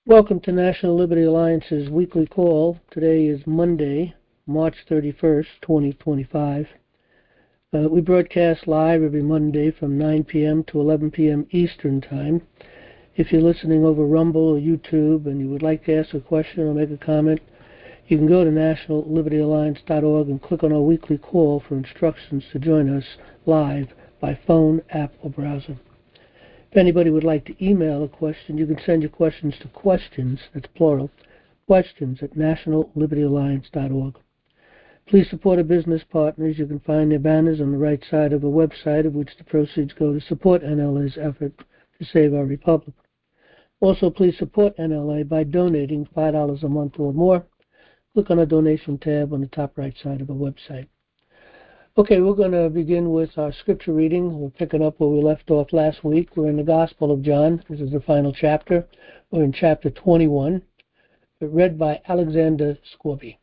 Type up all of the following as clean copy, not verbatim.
Welcome to National Liberty Alliance's weekly call. Today is Monday, March 31st, 2025. We broadcast live every Monday from 9 p.m. to 11 p.m. Eastern Time. If you're listening over Rumble or YouTube and you would like to ask a question or make a comment, you can go to nationallibertyalliance.org and click on our weekly call for instructions to join us live by phone, app, or browser. If anybody would like to email a question, you can send your questions to questions, that's plural, questions at nationallibertyalliance.org. Please support our business partners. You can find their banners on the right side of our website, of which the proceeds go to support NLA's effort to save our republic. Also, please support NLA by donating $5 a month or more. Click on the donation tab on the top right side of our website. Okay, we're going to begin with our scripture reading. We're picking up where we left off last week. We're in the Gospel of John. This is the final chapter. We're in chapter 21, read by Alexander Scorby.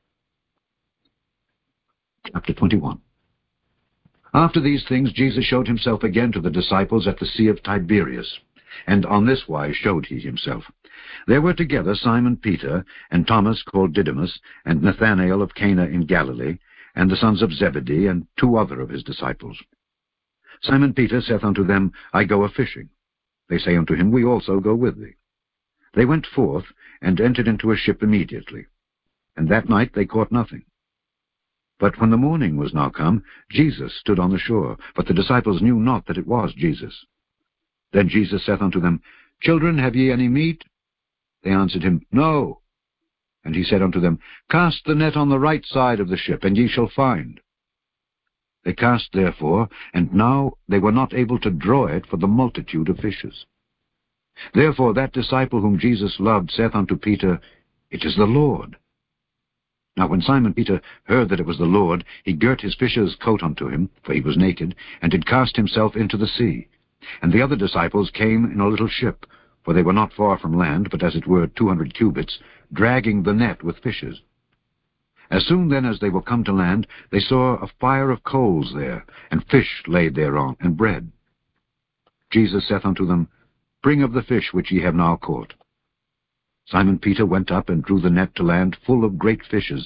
Chapter 21. After these things, Jesus showed himself again to the disciples at the Sea of Tiberias, and on this wise showed he himself. There were together Simon Peter, and Thomas called Didymus, and Nathanael of Cana in Galilee, and the sons of Zebedee, and two other of his disciples. Simon Peter saith unto them, I go a-fishing. They say unto him, We also go with thee. They went forth, and entered into a ship immediately. And that night they caught nothing. But when the morning was now come, Jesus stood on the shore, but the disciples knew not that it was Jesus. Then Jesus saith unto them, Children, have ye any meat? They answered him, No. And he said unto them, Cast the net on the right side of the ship, and ye shall find. They cast therefore, and now they were not able to draw it for the multitude of fishes. Therefore that disciple whom Jesus loved saith unto Peter, It is the Lord. Now when Simon Peter heard that it was the Lord, he girt his fisher's coat unto him, for he was naked, and did cast himself into the sea. And the other disciples came in a little ship, for they were not far from land, but as it were 200 cubits, dragging the net with fishes. As soon then as they were come to land, they saw a fire of coals there, and fish laid thereon, and bread. Jesus saith unto them, Bring of the fish which ye have now caught. Simon Peter went up and drew the net to land full of great fishes,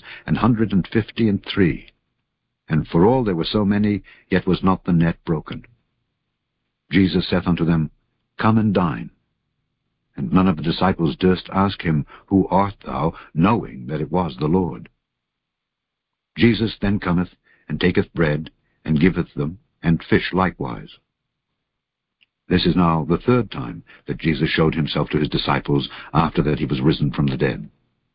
153. And for all there were so many, yet was not the net broken. Jesus saith unto them, Come and dine. And none of the disciples durst ask him, Who art thou? Knowing that it was the Lord. Jesus then cometh, and taketh bread, and giveth them, and fish likewise. This is now the third time that Jesus showed himself to his disciples, after that he was risen from the dead.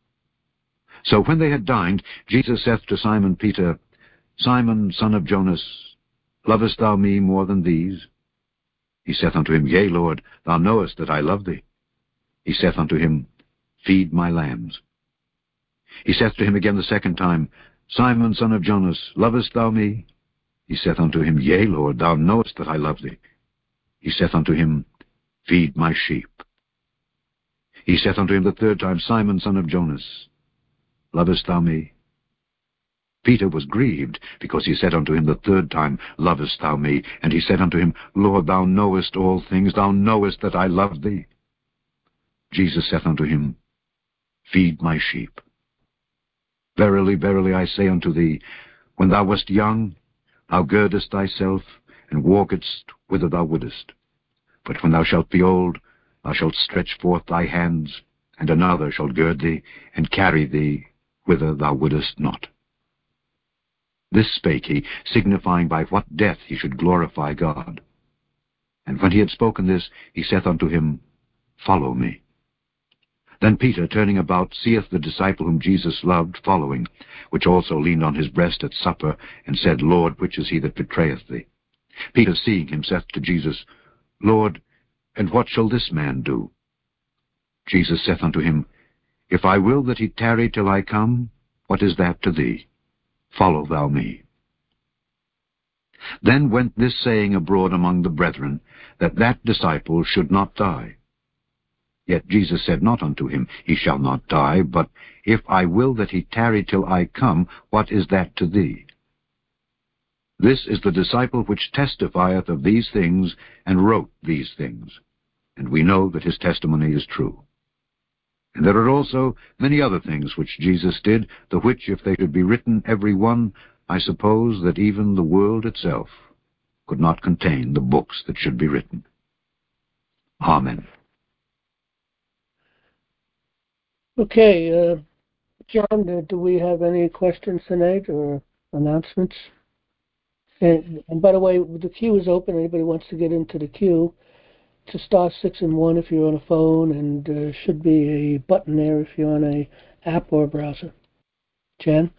So when they had dined, Jesus saith to Simon Peter, Simon, son of Jonas, lovest thou me more than these? He saith unto him, Yea, Lord, thou knowest that I love thee. He saith unto him, Feed my lambs. He saith to him again the second time, Simon, son of Jonas, lovest thou me? He saith unto him, Yea, Lord, thou knowest that I love thee. He saith unto him, Feed my sheep. He saith unto him the third time, Simon, son of Jonas, lovest thou me? Peter was grieved, because he said unto him the third time, Lovest thou me? And he said unto him, Lord, thou knowest all things, thou knowest that I love thee. Jesus saith unto him, Feed my sheep. Verily, verily, I say unto thee, when thou wast young, thou girdest thyself, and walkedst whither thou wouldest. But when thou shalt be old, thou shalt stretch forth thy hands, and another shall gird thee, and carry thee whither thou wouldest not. This spake he, signifying by what death he should glorify God. And when he had spoken this, he saith unto him, Follow me. Then Peter, turning about, seeth the disciple whom Jesus loved following, which also leaned on his breast at supper, and said, Lord, which is he that betrayeth thee? Peter, seeing him, saith to Jesus, Lord, and what shall this man do? Jesus saith unto him, If I will that he tarry till I come, what is that to thee? Follow thou me. Then went this saying abroad among the brethren, that that disciple should not die. Yet Jesus said not unto him, He shall not die, but, If I will that he tarry till I come, what is that to thee? This is the disciple which testifieth of these things, and wrote these things. And we know that his testimony is true. And there are also many other things which Jesus did, the which, if they should be written every one, I suppose that even the world itself could not contain the books that should be written. Amen. Okay, John, do we have any questions tonight or announcements? And by the way, the queue is open. Anybody wants to get into the queue, to star 6 and 1 if you're on a phone, and there should be a button there if you're on a app or a browser. Jen?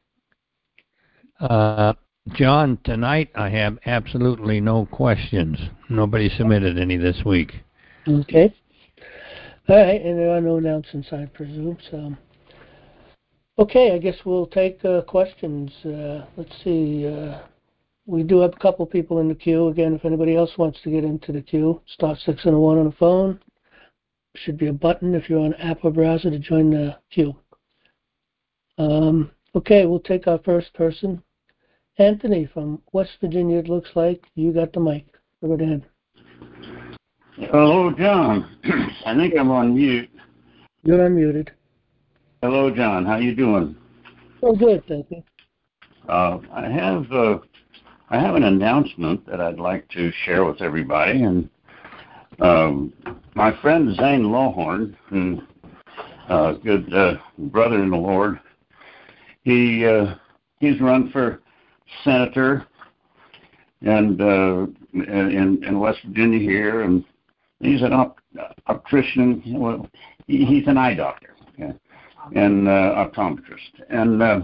John, tonight I have absolutely no questions. Nobody submitted any this week. Okay. All right, and there are no announcements, I presume. So, okay, I guess we'll take questions. Let's see. We do have a couple people in the queue. Again, if anybody else wants to get into the queue, star 6 and 1 on the phone. Should be a button if you're on app or browser to join the queue. Okay, we'll take our first person. Anthony from West Virginia, it looks like. You got the mic. Go right ahead. Hello, John. I think I'm on mute. You're unmuted. Hello, John. How you doing? Oh, good, thank you. I have an announcement that I'd like to share with everybody, and my friend Zane Lawhorn, good brother in the Lord, he's run for senator and in West Virginia here, and he's an optician. Well, he's an eye doctor, okay, and optometrist. And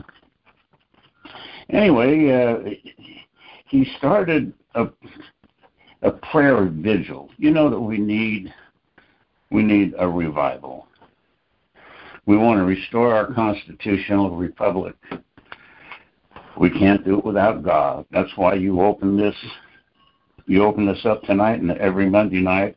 anyway, he started a prayer vigil. You know that we need a revival. We want to restore our constitutional republic. We can't do it without God. That's why you open this up tonight, and every Monday night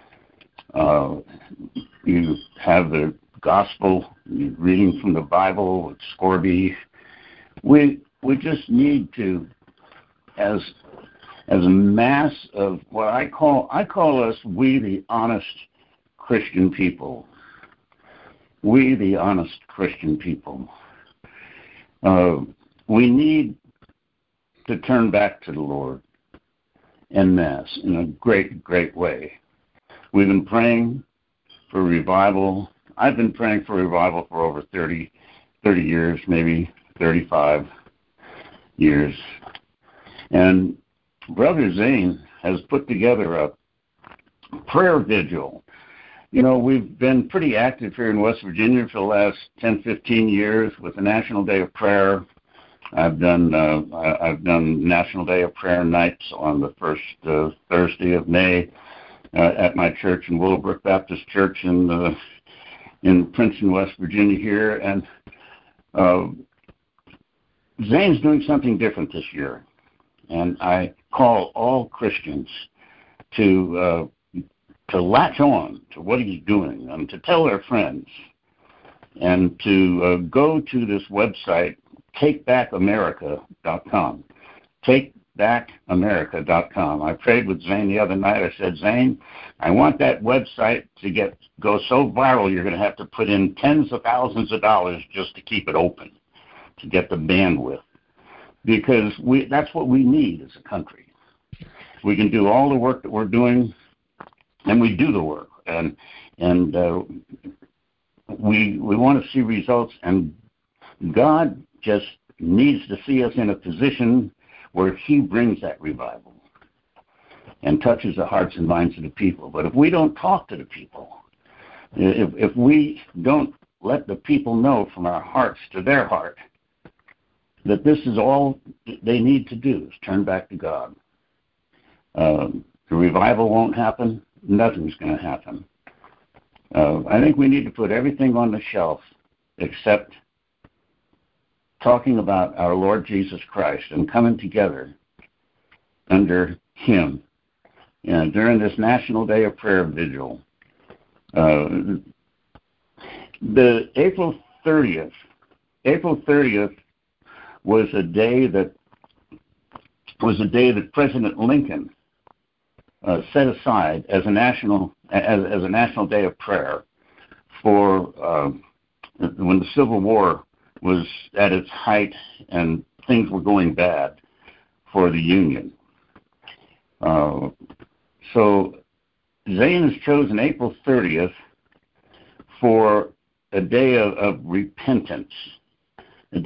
you have the gospel reading from the Bible with Scorby. We just need to, as a mass of what I call us, we the honest Christian people. We the honest Christian people. We need to turn back to the Lord en masse in a great, great way. We've been praying for revival. I've been praying for revival for over 30 years, maybe 35 years. And Brother Zane has put together a prayer vigil. You know, we've been pretty active here in West Virginia for the last 10, 15 years with the National Day of Prayer. I've done National Day of Prayer nights on the first Thursday of May at my church in Willowbrook Baptist Church in Princeton, West Virginia here. And Zane's doing something different this year, and I call all Christians to latch on to what he's doing and to tell their friends and to go to this website, TakeBackAmerica.com. TakeBackAmerica.com. I prayed with Zane the other night. I said, Zane, I want that website to go so viral you're going to have to put in tens of thousands of dollars just to keep it open, to get the bandwidth. Because that's what we need as a country. We can do all the work that we're doing, and we do the work. And we want to see results, and God just needs to see us in a position where he brings that revival and touches the hearts and minds of the people. But if we don't talk to the people, if we don't let the people know from our hearts to their heart that this is all they need to do is turn back to God, the revival won't happen. Nothing's going to happen. I think we need to put everything on the shelf except talking about our Lord Jesus Christ and coming together under him. During this National Day of Prayer vigil, the April 30th was a day that President Lincoln set aside as a national day of prayer for when the Civil War was at its height and things were going bad for the Union. So Zane has chosen April 30th for a day of repentance, and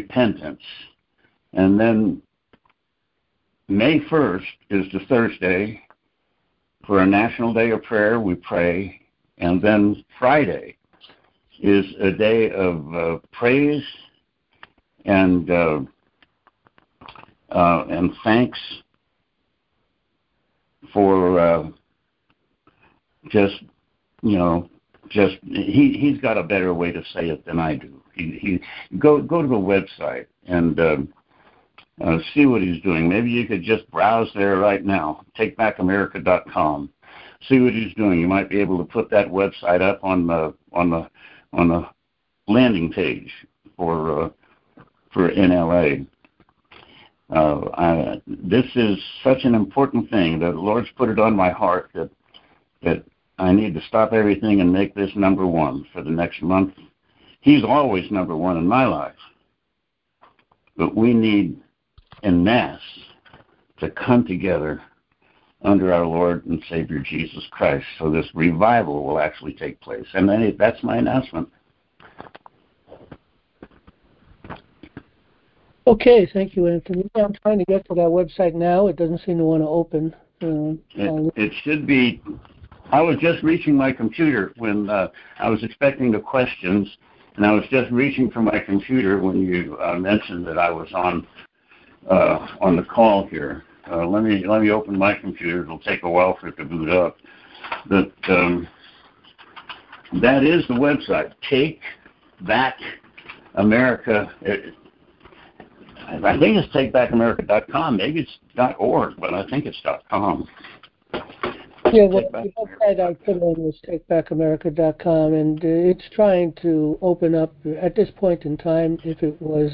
then May 1st is the Thursday for a National Day of Prayer. We pray, and then Friday is a day of praise and thanks for he's got a better way to say it than I do. He go to the website and see what he's doing. Maybe you could just browse there right now, takebackamerica.com. See what he's doing. You might be able to put that website up on the landing page for NLA. This is such an important thing that the Lord's put it on my heart that I need to stop everything and make this number one for the next month. He's always number one in my life. But we need, en masse, to come together under our Lord and Savior Jesus Christ so this revival will actually take place. And then that's my announcement. Okay, thank you, Anthony. I'm trying to get to that website now. It doesn't seem to want to open. It should be. I was just reaching my computer when I was expecting the questions, and I was just reaching for my computer when you mentioned that I was on the call here. Let me open my computer. It'll take a while for it to boot up. But that is the website. Take Back America. I think it's takebackamerica.com. Maybe it's .org, but I think it's .com. Yeah, well, the website I put on was takebackamerica.com, and it's trying to open up at this point in time. If it was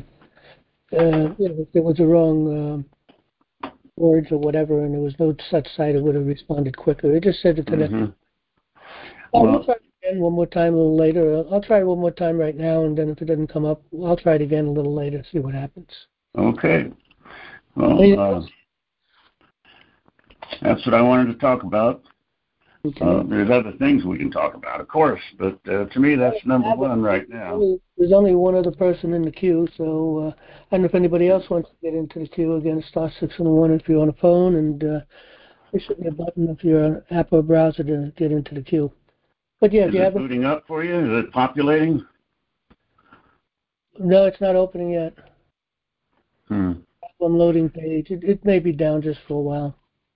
if there was a wrong words or whatever, and there was no such site, it would have responded quicker. It just said it to them. I'll try it again one more time a little later. I'll try it one more time right now, and then if it doesn't come up, I'll try it again a little later, see what happens. Okay. Well, that's what I wanted to talk about. Okay. There's other things we can talk about, of course, but to me that's number one right now. There's only one other person in the queue, so I don't know if anybody else wants to get into the queue. Again, *601 if you're on a phone, and there should be a button if you're on an app or browser to get into the queue. But yeah, is it booting up for you? Is it populating? No, it's not opening yet. Problem loading page. It may be down just for a while.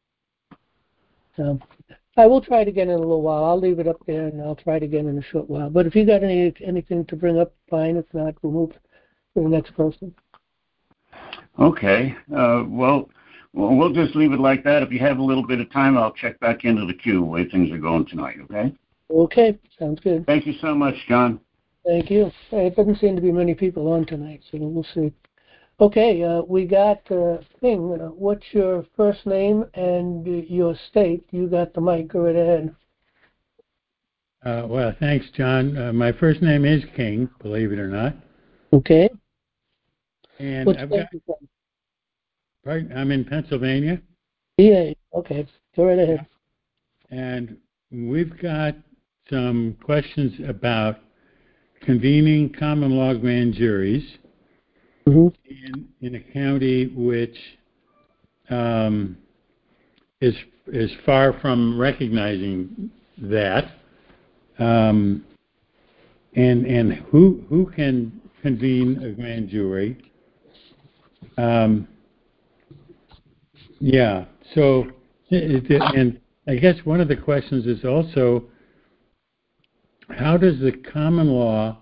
So I will try it again in a little while. I'll leave it up there, and I'll try it again in a short while. But if you got anything to bring up, fine. If not, we'll move to the next person. Okay. Well, we'll just leave it like that. If you have a little bit of time, I'll check back into the queue the way things are going tonight, okay? Okay. Sounds good. Thank you so much, John. Thank you. It doesn't seem to be many people on tonight, so we'll see. Okay, we got King. What's your first name and your state? You got the mic. Go right ahead. Well, thanks, John. My first name is King, believe it or not. Okay. And what state you from? Right, I'm in Pennsylvania. Yeah. Okay. Go right ahead. And we've got some questions about convening common law grand juries. In a county which is far from recognizing that, and who can convene a grand jury? So and I guess one of the questions is also, how does the common law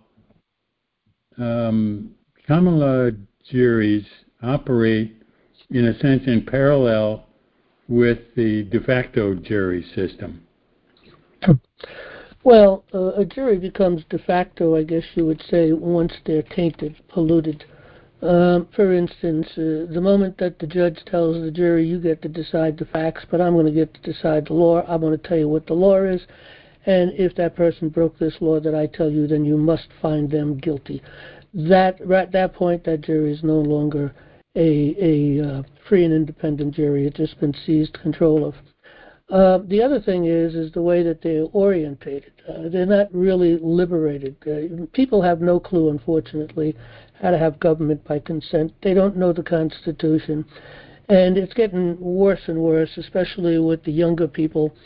juries operate, in a sense, in parallel with the de facto jury system? Well, a jury becomes de facto, I guess you would say, once they're tainted, polluted. For instance, the moment that the judge tells the jury, you get to decide the facts, but I'm going to get to decide the law, I'm going to tell you what the law is, and if that person broke this law that I tell you, then you must find them guilty. That at that point, that jury is no longer a free and independent jury. It's just been seized control of. The other thing is the way that they're orientated. They're not really liberated. People have no clue, unfortunately, how to have government by consent. They don't know the Constitution. And it's getting worse and worse, especially with the younger people.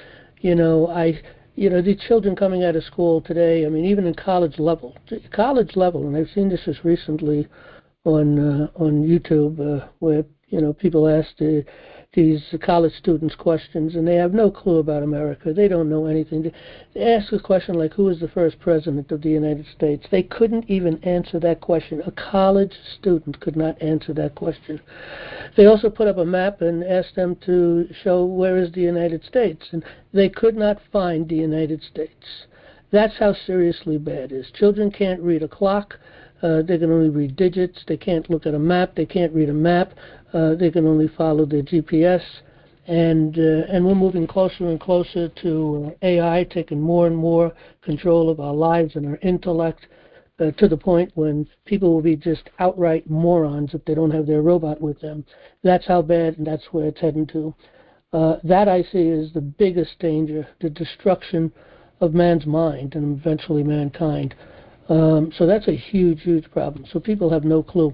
The children coming out of school today, I mean, even in college level, and I've seen this just recently on YouTube, where people ask these college students questions, and they have no clue about America. They don't know anything. They ask a question like, "Who was the first president of the United States?" They couldn't even answer that question. A college student could not answer that question. They also put up a map and asked them to show where is the United States, and they could not find the United States. That's how seriously bad it is. Children can't read a clock. They can only read digits. They can't look at a map. They can't read a map. They can only follow their GPS. And we're moving closer and closer to AI taking more and more control of our lives and our intellect, to the point when people will be just outright morons if they don't have their robot with them. That's how bad, and that's where it's heading to. That I see is the biggest danger, the destruction of man's mind and eventually mankind. So that's a huge, huge problem. So people have no clue.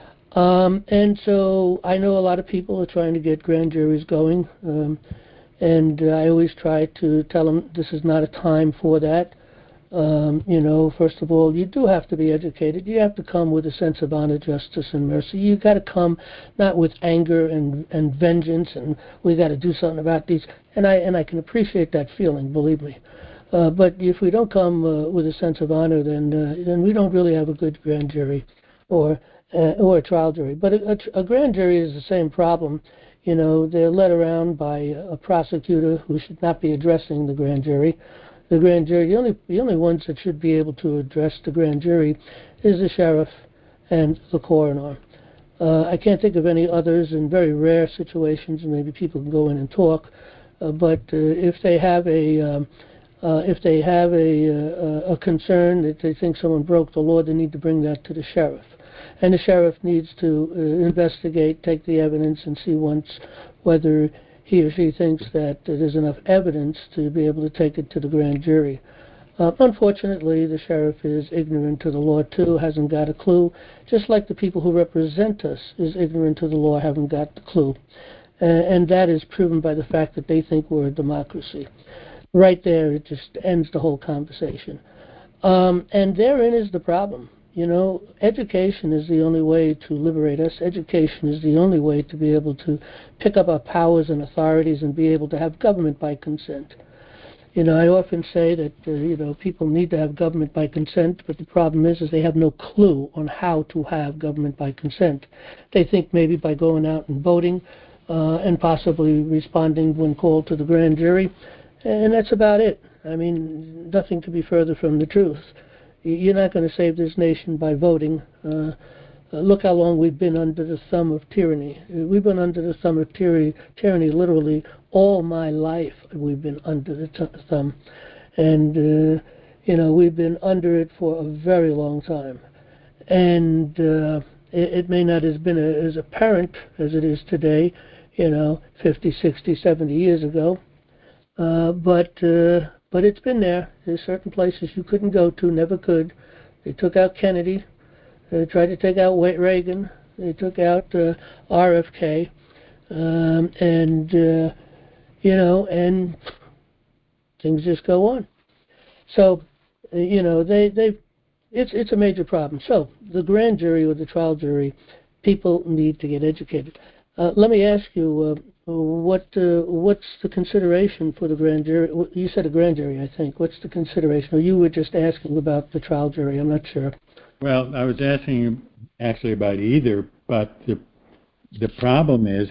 And so I know a lot of people are trying to get grand juries going. And I always try to tell them this is not a time for that. First of all, you do have to be educated. You have to come with a sense of honor, justice, and mercy. You got to come not with anger and vengeance, and we got to do something about these. And I can appreciate that feeling, believe me. But if we don't come with a sense of honor, then we don't really have a good grand jury, or a trial jury. But a grand jury is the same problem. They're led around by a prosecutor who should not be addressing the grand jury. The grand jury, the only ones that should be able to address the grand jury is the sheriff and the coroner. I can't think of any others. In very rare situations, maybe people can go in and talk. But if they have a concern that they think someone broke the law, they need to bring that to the sheriff. And the sheriff needs to investigate, take the evidence, and see once whether he or she thinks that there's enough evidence to be able to take it to the grand jury. Unfortunately, the sheriff is ignorant to the law, too, hasn't got a clue, just like the people who represent us is ignorant to the law, haven't got the clue. And that is proven by the fact that they think we're a democracy. Right there, it just ends the whole conversation. And therein is the problem. Education is the only way to liberate us. Education is the only way to be able to pick up our powers and authorities and be able to have government by consent. I often say that, people need to have government by consent, but the problem is they have no clue on how to have government by consent. They think maybe by going out and voting and possibly responding when called to the grand jury, and that's about it. I mean, nothing could be further from the truth. You're not going to save this nation by voting. Look how long we've been under the thumb of tyranny. We've been under the thumb of tyranny literally all my life. We've been under the thumb. And, we've been under it for a very long time. And it may not have been as apparent as it is today, 50, 60, 70 years ago. But it's been there. There's certain places you couldn't go to, never could. They took out Kennedy. They tried to take out Reagan. They took out RFK. And things just go on. So, it's a major problem. So the grand jury or the trial jury, people need to get educated. Let me ask you, what's the consideration for the grand jury? You said a grand jury, I think. What's the consideration? Or you were just asking about the trial jury. I'm not sure. Well, I was asking actually about either, but the problem is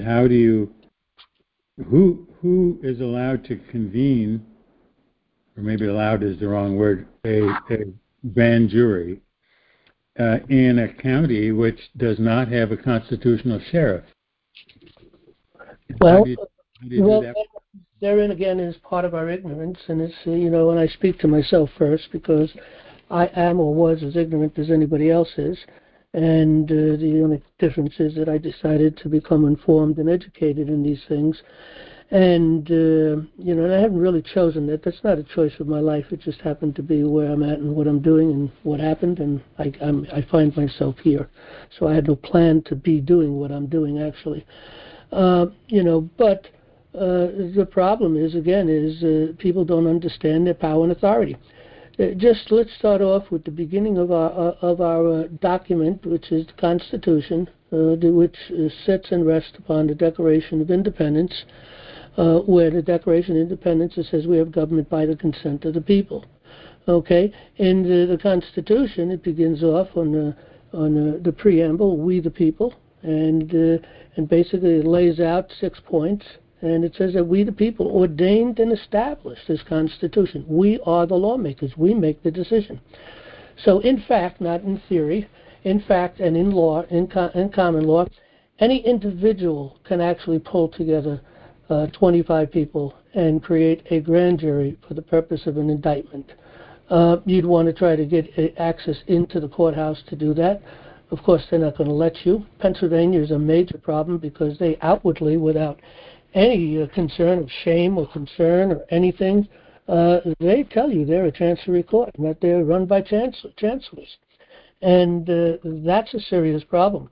who is allowed to convene, or maybe allowed is the wrong word, a grand jury in a county which does not have a constitutional sheriff? Well, how do you do that? therein again is part of our ignorance, and it's, and I speak to myself first because I am or was as ignorant as anybody else is, and the only difference is that I decided to become informed and educated in these things. And, and I haven't really chosen that. That's not a choice of my life. It just happened to be where I'm at and what I'm doing and what happened, and I find myself here. So I had no plan to be doing what I'm doing, actually. But the problem is, again, people don't understand their power and authority. Just let's start off with the beginning of our document, which is the Constitution, which sits and rests upon the Declaration of Independence, where the Declaration of Independence, it says we have government by the consent of the people. Okay, in the Constitution, it begins off on the preamble, "We the people," and basically it lays out 6 points. And it says that we, the people, ordained and established this Constitution. We are the lawmakers. We make the decision. So, in fact, not in theory, in fact, and in law, in common law, any individual can actually pull together 25 people and create a grand jury for the purpose of an indictment. You'd want to try to get access into the courthouse to do that. Of course, they're not going to let you. Pennsylvania is a major problem because they outwardly, without any concern of shame or concern or anything, they tell you they're a chancery court and that they're run by chancellors. And that's a serious problem.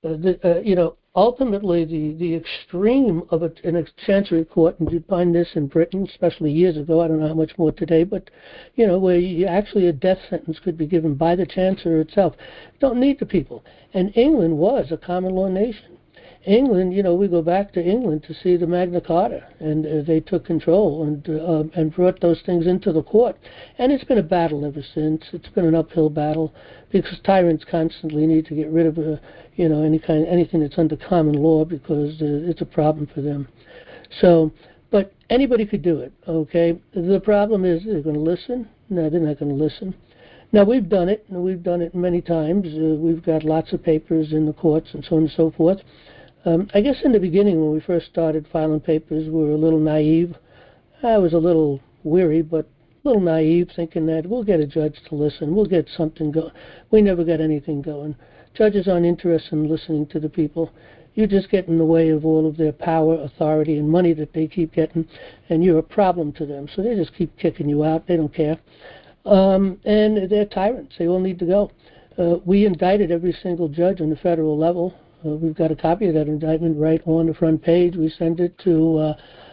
Ultimately, the extreme of a chancery court, and you'd find this in Britain, especially years ago, I don't know how much more today, but, where actually a death sentence could be given by the chancellor itself. You don't need the people. And England was a common law nation. England, we go back to England to see the Magna Carta, and they took control and brought those things into the court. And it's been a battle ever since. It's been an uphill battle because tyrants constantly need to get rid of, anything that's under common law because it's a problem for them. So, but anybody could do it, okay? The problem is they're going to listen? No, they're not going to listen. Now, we've done it, and we've done it many times. We've got lots of papers in the courts and so on and so forth. I guess in the beginning when we first started filing papers, we were a little naive. I was a little weary, but a little naive, thinking that we'll get a judge to listen. We'll get something going. We never got anything going. Judges aren't interested in listening to the people. You just get in the way of all of their power, authority, and money that they keep getting, and you're a problem to them. So they just keep kicking you out. They don't care. And they're tyrants. They all need to go. We indicted every single judge on the federal level. We've got a copy of that indictment right on the front page. We send it to,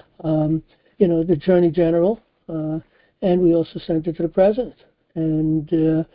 the Attorney General, and we also sent it to the President. And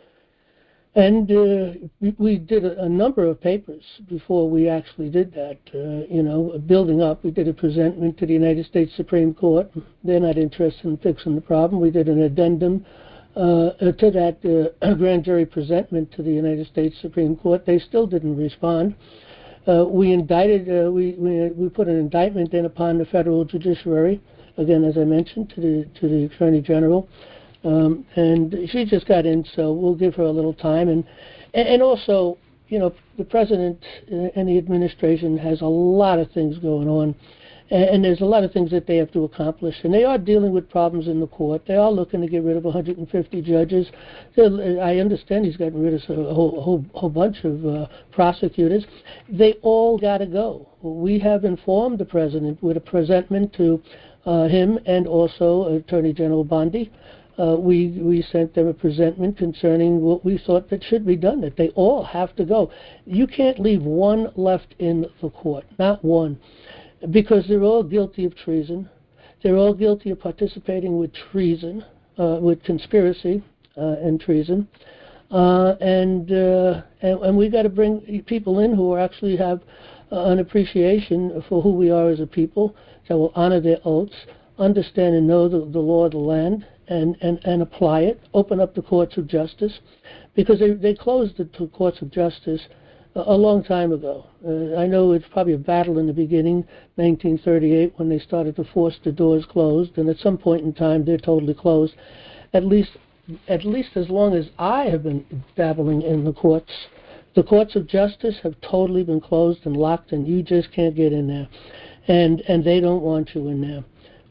we did a number of papers before we actually did that, building up. We did a presentment to the United States Supreme Court. They're not interested in fixing the problem. We did an addendum to that grand jury presentment to the United States Supreme Court. They still didn't respond. We indicted, we put an indictment in upon the federal judiciary, again, as I mentioned, to the Attorney General, and she just got in, so we'll give her a little time. And also, the President and the administration has a lot of things going on, and there's a lot of things that they have to accomplish, and they are dealing with problems in the court. They are looking to get rid of 150 judges. I understand he's gotten rid of a whole bunch of prosecutors. They all got to go. We have informed the President with a presentment to him and also Attorney General Bondi. We sent them a presentment concerning what we thought that should be done, that they all have to go. You can't leave one left in the court, not one. Because they're all guilty of treason. They're all guilty of participating with treason, with conspiracy and treason. And we got to bring people in who actually have an appreciation for who we are as a people, that will honor their oaths, understand and know the law of the land, and apply it, open up the courts of justice. Because they closed the courts of justice a long time ago. I know it's probably a battle in the beginning, 1938, when they started to force the doors closed, and at some point in time they're totally closed. At least as long as I have been dabbling in the courts of justice have totally been closed and locked, and you just can't get in there. And they don't want you in there.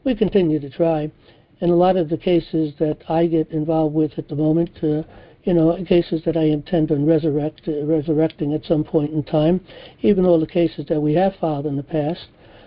we continue to try. And a lot of the cases that I get involved with at the moment, cases that I intend on resurrecting at some point in time, even all the cases that we have filed in the past.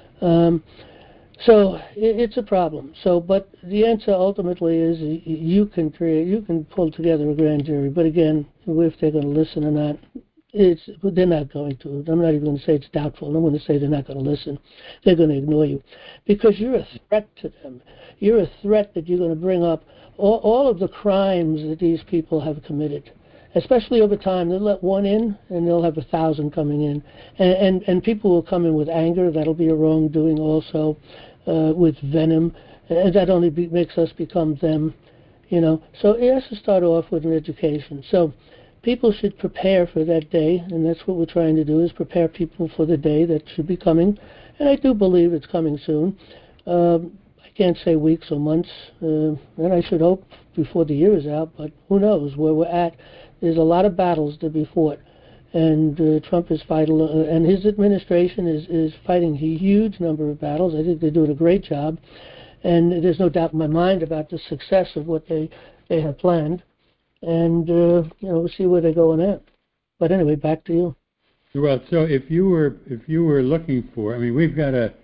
So it's a problem. But the answer ultimately is you can pull together a grand jury. But again, if they're going to listen or not, they're not going to. I'm not even going to say it's doubtful. I'm going to say they're not going to listen. They're going to ignore you because you're a threat to them. You're a threat that you're going to bring up all of the crimes that these people have committed. Especially over time, they'll let one in, and they'll have 1,000 coming in, and people will come in with anger. That'll be a wrongdoing also, with venom, and that only makes us become them, So it has to start off with an education. So people should prepare for that day, and that's what we're trying to do: is prepare people for the day that should be coming, and I do believe it's coming soon. I can't say weeks or months, and I should hope before the year is out, but who knows where we're at. There's a lot of battles to be fought, and Trump is fighting, and his administration is fighting a huge number of battles. I think they're doing a great job, and there's no doubt in my mind about the success of what they have planned, and we'll see where they're going at. But anyway, back to you. Well, so if you were looking for, we've got a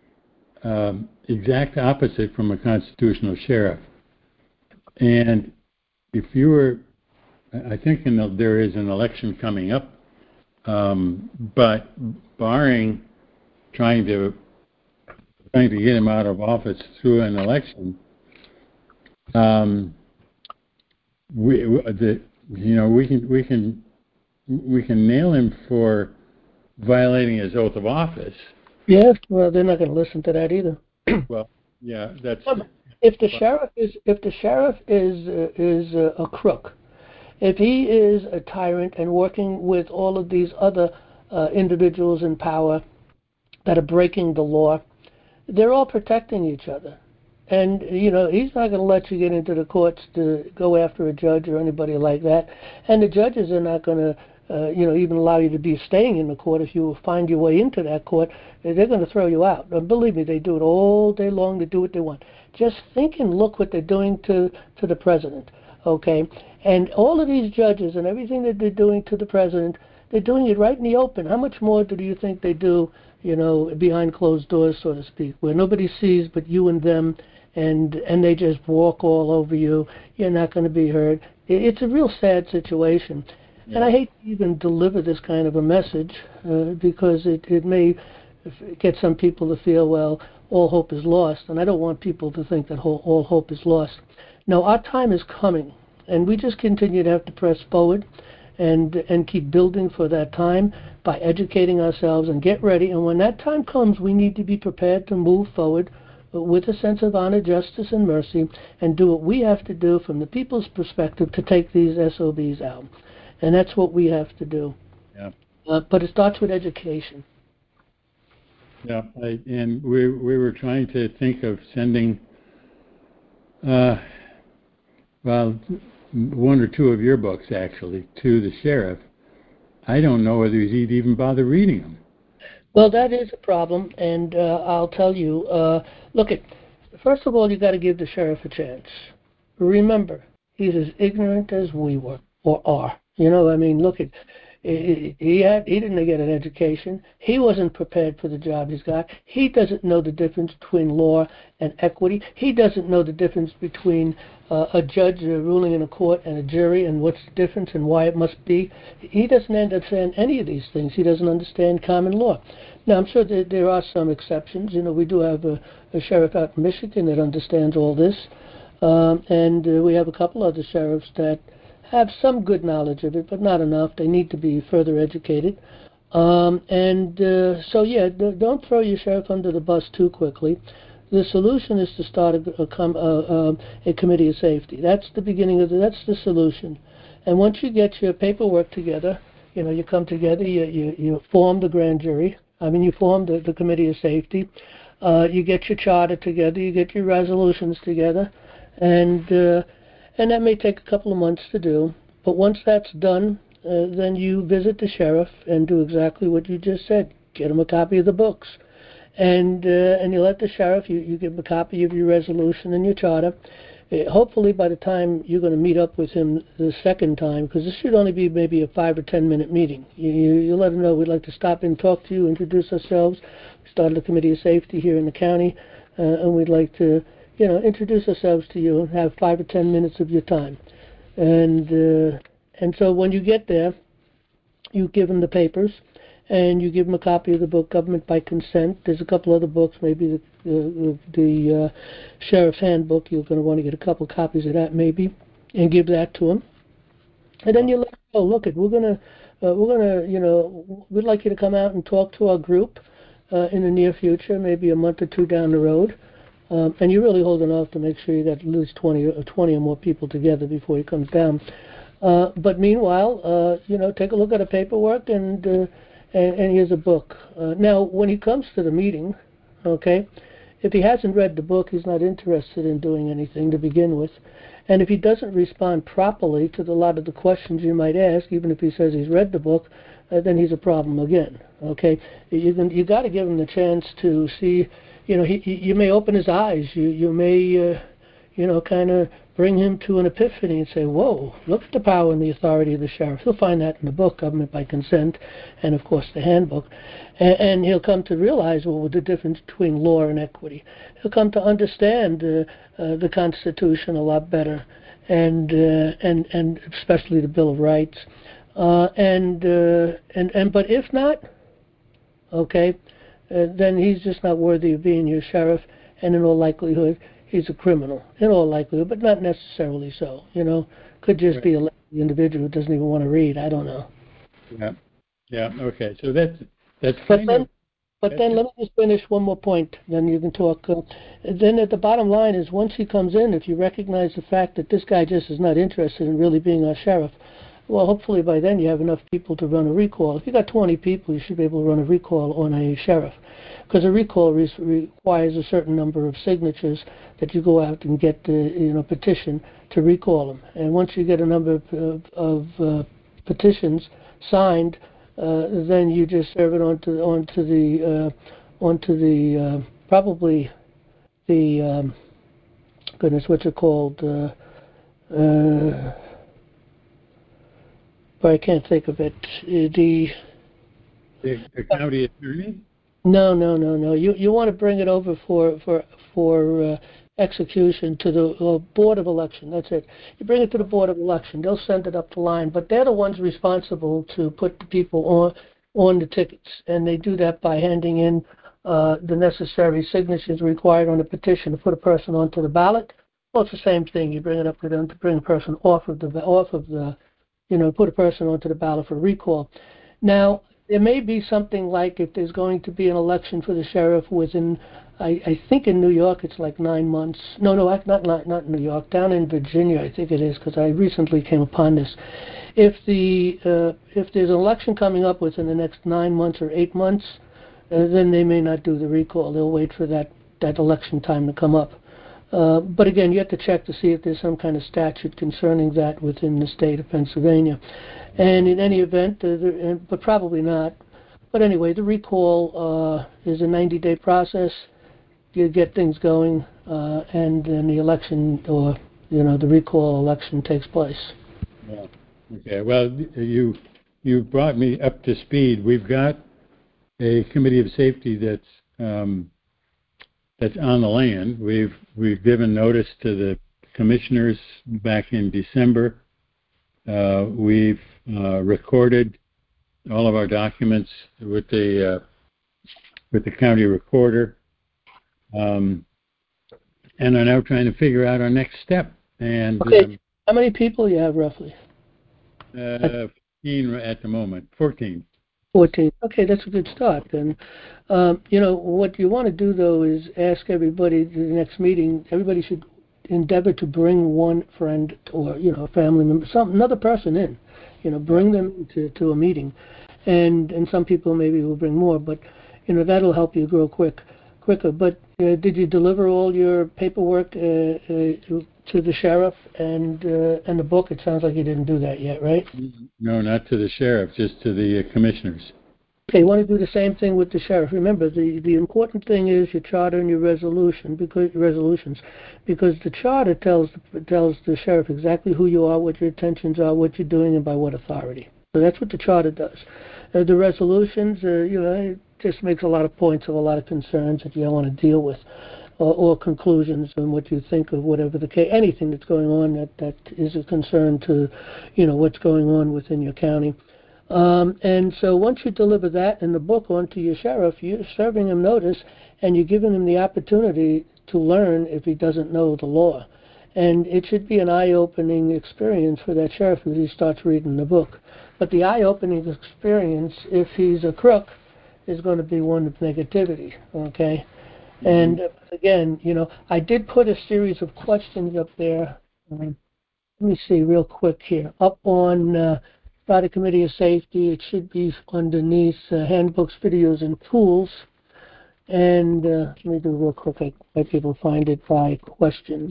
exact opposite from a constitutional sheriff, and if you were, I think there is an election coming up, but barring trying to get him out of office through an election, we can nail him for violating his oath of office. Yeah, well, they're not going to listen to that either. Well, yeah, that's. If the sheriff is a crook, if he is a tyrant and working with all of these other individuals in power that are breaking the law, they're all protecting each other. And, he's not going to let you get into the courts to go after a judge or anybody like that. And the judges are not going to, even allow you to be staying in the court. If you find your way into that court, they're going to throw you out. And believe me, they do it all day long. They do what they want. Just think and look what they're doing to the president, okay? And all of these judges and everything that they're doing to the president, they're doing it right in the open. How much more do you think they do, behind closed doors, so to speak, where nobody sees but you and them, and they just walk all over you. You're not going to be heard. It's a real sad situation. Yeah. And I hate to even deliver this kind of a message because it may get some people to feel, well, all hope is lost. And I don't want people to think that all hope is lost. No, our time is coming. And we just continue to have to press forward and keep building for that time by educating ourselves and get ready. And when that time comes, we need to be prepared to move forward with a sense of honor, justice, and mercy, and do what we have to do from the people's perspective to take these SOBs out. And that's what we have to do. Yeah. But it starts with education. Yeah, and we were trying to think of sending, one or two of your books, actually, to the sheriff. I don't know whether he'd even bother reading them. Well, that is a problem, and I'll tell you. First of all, you got to give the sheriff a chance. Remember, he's as ignorant as we were or are. He didn't get an education. He wasn't prepared for the job he's got. He doesn't know the difference between law and equity. He doesn't know the difference between a judge ruling in a court and a jury and what's the difference and why it must be. He doesn't understand any of these things. He doesn't understand common law. Now, I'm sure that there are some exceptions. We do have a sheriff out in Michigan that understands all this. And we have a couple other sheriffs that have some good knowledge of it, but not enough. They need to be further educated. Don't throw your sheriff under the bus too quickly. The solution is to start a committee of safety. That's the beginning that's the solution. And once you get your paperwork together, you come together, you form the grand jury. You form the committee of safety. You get your charter together, you get your resolutions together, and that may take a couple of months to do. But once that's done, then you visit the sheriff and do exactly what you just said. Get him a copy of the books and you let the sheriff, you give him a copy of your resolution and your charter. Hopefully by the time you're going to meet up with him the second time, because this should only be maybe a 5 or 10 minute meeting, you let him know we'd like to stop in, talk to you, introduce ourselves. We started a committee of safety here in the county, and we'd like to, introduce ourselves to you and have 5 or 10 minutes of your time. And so when you get there, you give him the papers, and you give him a copy of the book, Government by Consent. There's a couple other books, maybe the Sheriff's Handbook. You're going to want to get a couple copies of that, maybe, and give that to him. And then you let him know, look, we'd like you to come out and talk to our group in the near future, maybe a month or two down the road. And you're really holding off to make sure you got at least 20 or more people together before he comes down. But meanwhile, take a look at the paperwork and here's a book. Now, when he comes to the meeting, okay, if he hasn't read the book, he's not interested in doing anything to begin with. And if he doesn't respond properly to a lot of the questions you might ask, even if he says he's read the book, then he's a problem again. Okay, you got to give him the chance to see. You may open his eyes. You may kind of bring him to an epiphany and say, whoa, look at the power and the authority of the sheriff. He'll find that in the book, Government by Consent, and, of course, the handbook. And he'll come to realize, the difference between law and equity. He'll come to understand the Constitution a lot better, and especially the Bill of Rights. But if not, okay, then he's just not worthy of being your sheriff, and in all likelihood, he's a criminal, in all likelihood, but not necessarily so. Could just be a lazy individual who doesn't even want to read. I don't know. Yeah. Okay. So that's But then let me just finish one more point. Then you can talk. Then at the bottom line is, once he comes in, if you recognize the fact that this guy just is not interested in really being our sheriff, well, hopefully by then you have enough people to run a recall. If you got 20 people, you should be able to run a recall on a sheriff, because a recall requires a certain number of signatures that you go out and get the petition to recall them. And once you get a number of petitions signed, then you just serve it onto the probably the what's it called? But I can't think of it. The county attorney? No. You want to bring it over for execution to the Board of Election. That's it. You bring it to the Board of Election. They'll send it up the line, but they're the ones responsible to put the people on the tickets, and they do that by handing in the necessary signatures required on a petition to put a person onto the ballot. Well, it's the same thing. You bring it up to them to bring a person off of the put a person onto the ballot for recall. Now, there may be something like, if there's going to be an election for the sheriff within, I think in New York it's like 9 months. No, not New York. Down in Virginia, I think it is, because I recently came upon this. If there's an election coming up within the next 9 months or 8 months, then they may not do the recall. They'll wait for that election time to come up. But again, you have to check to see if there's some kind of statute concerning that within the state of Pennsylvania. And in any event, but probably not. But anyway, the recall is a 90-day process. You get things going, and then the election, or the recall election takes place. Yeah. Okay. Well, you brought me up to speed. We've got a committee of safety that's on the land. We've given notice to the commissioners back in December. We've recorded all of our documents with the county recorder, and are now trying to figure out our next step. And okay, how many people you have roughly? 15 at the moment. 14. 14. Okay, that's a good start. And what you want to do though is ask everybody to the next meeting. Everybody should endeavor to bring one friend or a family member, another person in. Bring them to a meeting, and some people maybe will bring more, but that'll help you grow quicker. But did you deliver all your paperwork to the sheriff and the book? It sounds like you didn't do that yet, right? No, not to the sheriff, just to the commissioners. Okay, you want to do the same thing with the sheriff. Remember, the important thing is your charter and your resolutions, because the charter tells the sheriff exactly who you are, what your intentions are, what you're doing, and by what authority. So that's what the charter does. The resolutions, it just makes a lot of points of a lot of concerns that you don't want to deal with, or conclusions on what you think of whatever the case, anything that's going on that is a concern to, what's going on within your county. And so once you deliver that in the book onto your sheriff, you're serving him notice, and you're giving him the opportunity to learn if he doesn't know the law. And it should be an eye-opening experience for that sheriff as he starts reading the book. But the eye-opening experience, if he's a crook, is going to be one of negativity, okay? Mm-hmm. And again, I did put a series of questions up there. Let me see real quick here. Up on Charter Committee of Safety, it should be underneath handbooks, videos, and tools. And let me do real quick. I might be able to find it by question.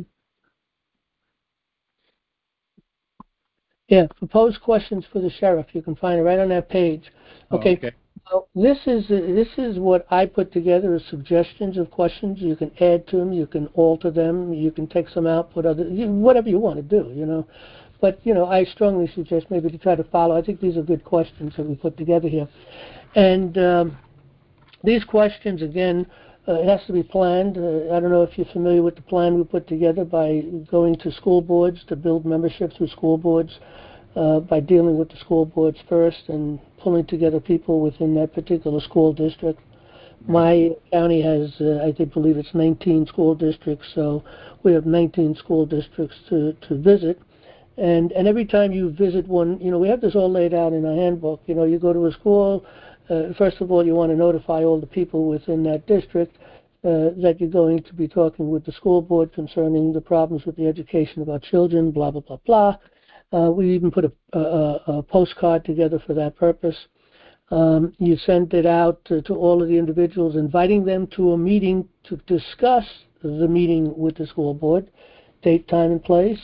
Yeah, proposed questions for the sheriff. You can find it right on that page. Okay. Okay. Well, this is what I put together as suggestions of questions. You can add to them. You can alter them. You can take some out, put other, whatever you want to do. But, I strongly suggest maybe to try to follow. I think these are good questions that we put together here. And these questions, again, it has to be planned. I don't know if you're familiar with the plan we put together by going to school boards to build membership through school boards, by dealing with the school boards first and pulling together people within that particular school district. My county has, I believe it's 19 school districts, so we have 19 school districts to visit. And every time you visit one, we have this all laid out in our handbook. You go to a school, first of all, you want to notify all the people within that district that you're going to be talking with the school board concerning the problems with the education of our children, blah, blah, blah, blah. We even put a postcard together for that purpose. You send it out to all of the individuals, inviting them to a meeting to discuss the meeting with the school board, date, time, and place.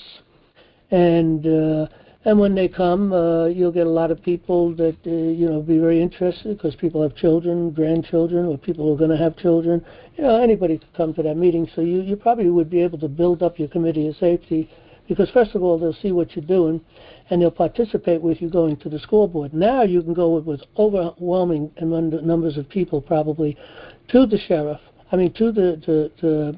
And when they come, you'll get a lot of people that be very interested, because people have children, grandchildren, or people who are going to have children. Anybody could come to that meeting. So you probably would be able to build up your committee of safety, because first of all, they'll see what you're doing, and they'll participate with you going to the school board. Now you can go with overwhelming numbers of people probably to the sheriff. I mean to the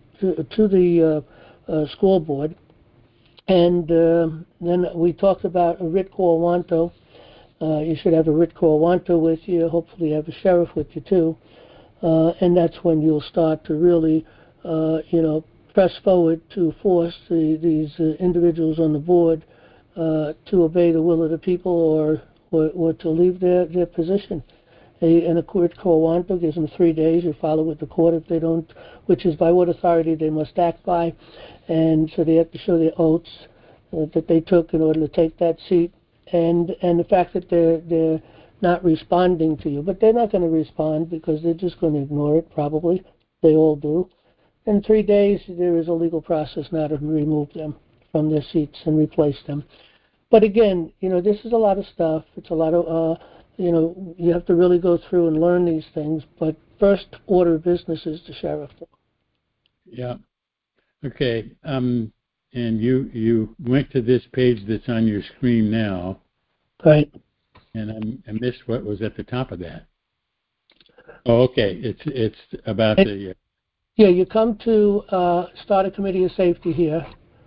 school board. And then we talked about a writ quo wanto. You should have a writ quo wanto with you. Hopefully you have a sheriff with you too. And that's when you'll start to really, press forward to force these individuals on the board to obey the will of the people or to leave their position. And a writ quo wanto gives them 3 days. You follow with the court if they don't, which is by what authority they must act by. And so they have to show their oaths that they took in order to take that seat, and the fact that they're not responding to you. But they're not going to respond because they're just going to ignore it, probably. They all do. In 3 days, there is a legal process now to remove them from their seats and replace them. But again, this is a lot of stuff. It's a lot of, you have to really go through and learn these things. But first order of business is the sheriff. Yeah. Okay. And you went to this page that's on your screen now. Right. And I missed what was at the top of that. Oh, okay. It's about the. Yeah, you come to start a committee of safety here,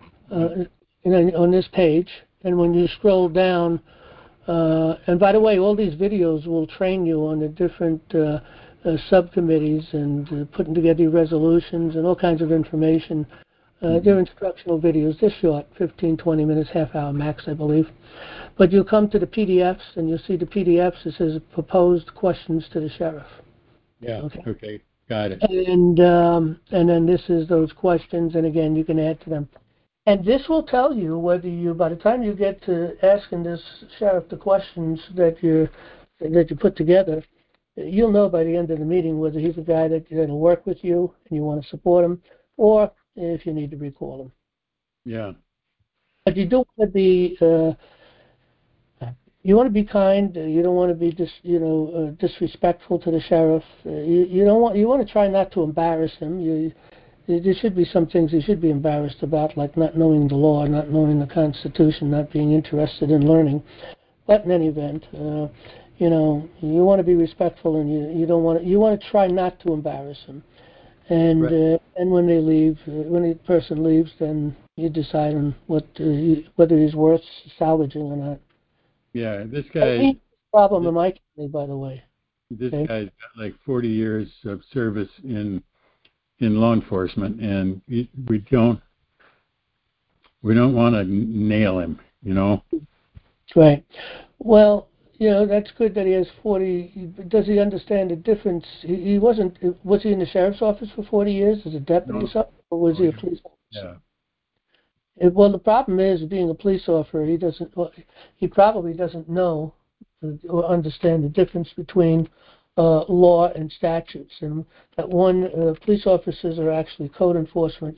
on this page, and when you scroll down, and by the way, all these videos will train you on the different subcommittees and putting together resolutions and all kinds of information. They're instructional videos. They're short, 15, 20 minutes, half hour max, I believe. But you'll come to the PDFs, and you'll see the PDFs. It says proposed questions to the sheriff. Yeah. Okay. Got it. And then this is those questions, and again, you can add to them. And this will tell you whether you, by the time you get to asking this sheriff the questions that you put together, you'll know by the end of the meeting whether he's a guy that you're going to work with you and you want to support him, or if you need to recall him. Yeah. But you do want to be you want to be kind. You don't want to be disrespectful to the sheriff. You want to try not to embarrass him. There should be some things you should be embarrassed about, like not knowing the law, not knowing the Constitution, not being interested in learning. But in any event, you want to be respectful, and you want to try not to embarrass him. And Right. and when they leave, when the person leaves, then you decide on whether he's worth salvaging or not. Yeah, this Hey, guy, he's a problem in this, my family, by the way. this Okay? guy's got like 40 years of service in law enforcement, and we don't want to nail him, you know. Right. Well, that's good that he has 40. Does he understand the difference? He wasn't. Was he in the sheriff's office for 40 years as a deputy or No, something, or was no, he a police officer? yeah, Well, the problem is, being a police officer, he doesn't. Well, he probably doesn't know or understand the difference between law and statutes, and that police officers are actually code enforcement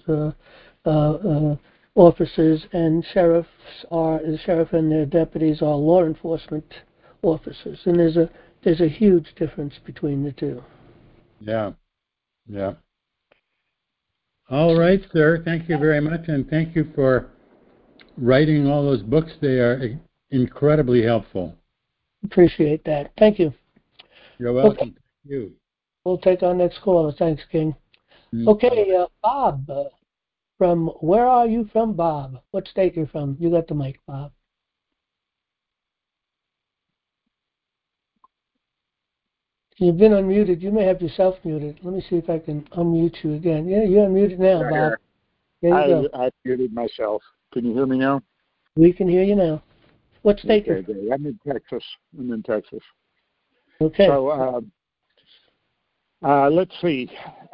officers, and the sheriff and their deputies are law enforcement officers, and there's a huge difference between the two. yeah, yeah. All right, sir. Thank you very much, and thank you for writing all those books. They are incredibly helpful. Appreciate that. Thank you. You're welcome. Okay, Thank you. we'll take our next caller. Thanks, King. Mm, Okay, Bob. Where are you from, Bob? What state you're from? You got the mic, Bob. You've been unmuted. You may have yourself muted. Let me see if I can unmute you again. Yeah, you're unmuted now, Bob. There you go. I muted myself. Can you hear me now? We can hear you now. What state Okay, you're from? great. I'm in Texas. Okay. So let's see.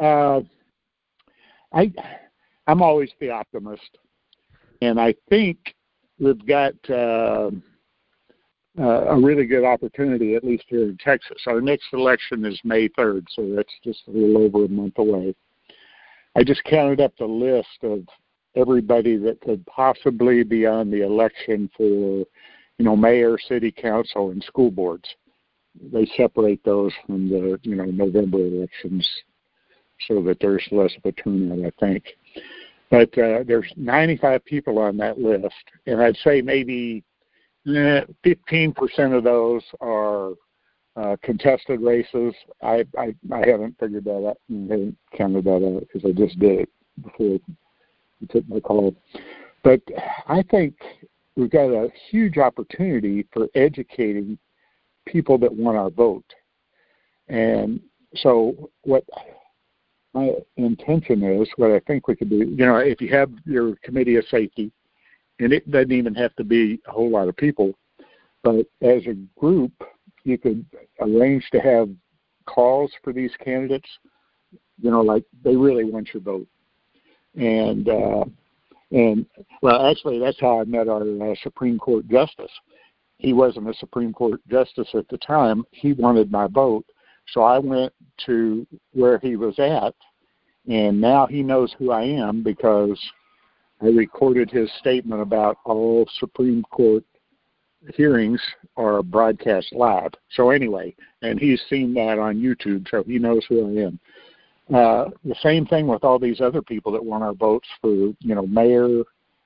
I'm always the optimist, and I think we've got a really good opportunity, at least here in Texas. Our next election is May 3rd, so that's just a little over a month away. I just counted up the list of everybody that could possibly be on the election for, mayor, city council, and school boards. They separate those from the, November elections so that there's less of a turnout, I think. But there's 95 people on that list, and I'd say maybe 15% of those are contested races. I haven't figured that out. I haven't counted that out because I just did it before you took my call. But I think we've got a huge opportunity for educating people that want our vote. And so what my intention is, what I think we could do, if you have your committee of safety, and it doesn't even have to be a whole lot of people, but as a group, you could arrange to have calls for these candidates, like they really want your vote. And well, actually, that's how I met our Supreme Court justice. He wasn't a Supreme Court justice at the time. He wanted my vote. So I went to where he was at, and now he knows who I am because I recorded his statement about all Supreme Court hearings are broadcast live. So anyway, and he's seen that on YouTube, so he knows who I am. The same thing with all these other people that want our votes for, mayor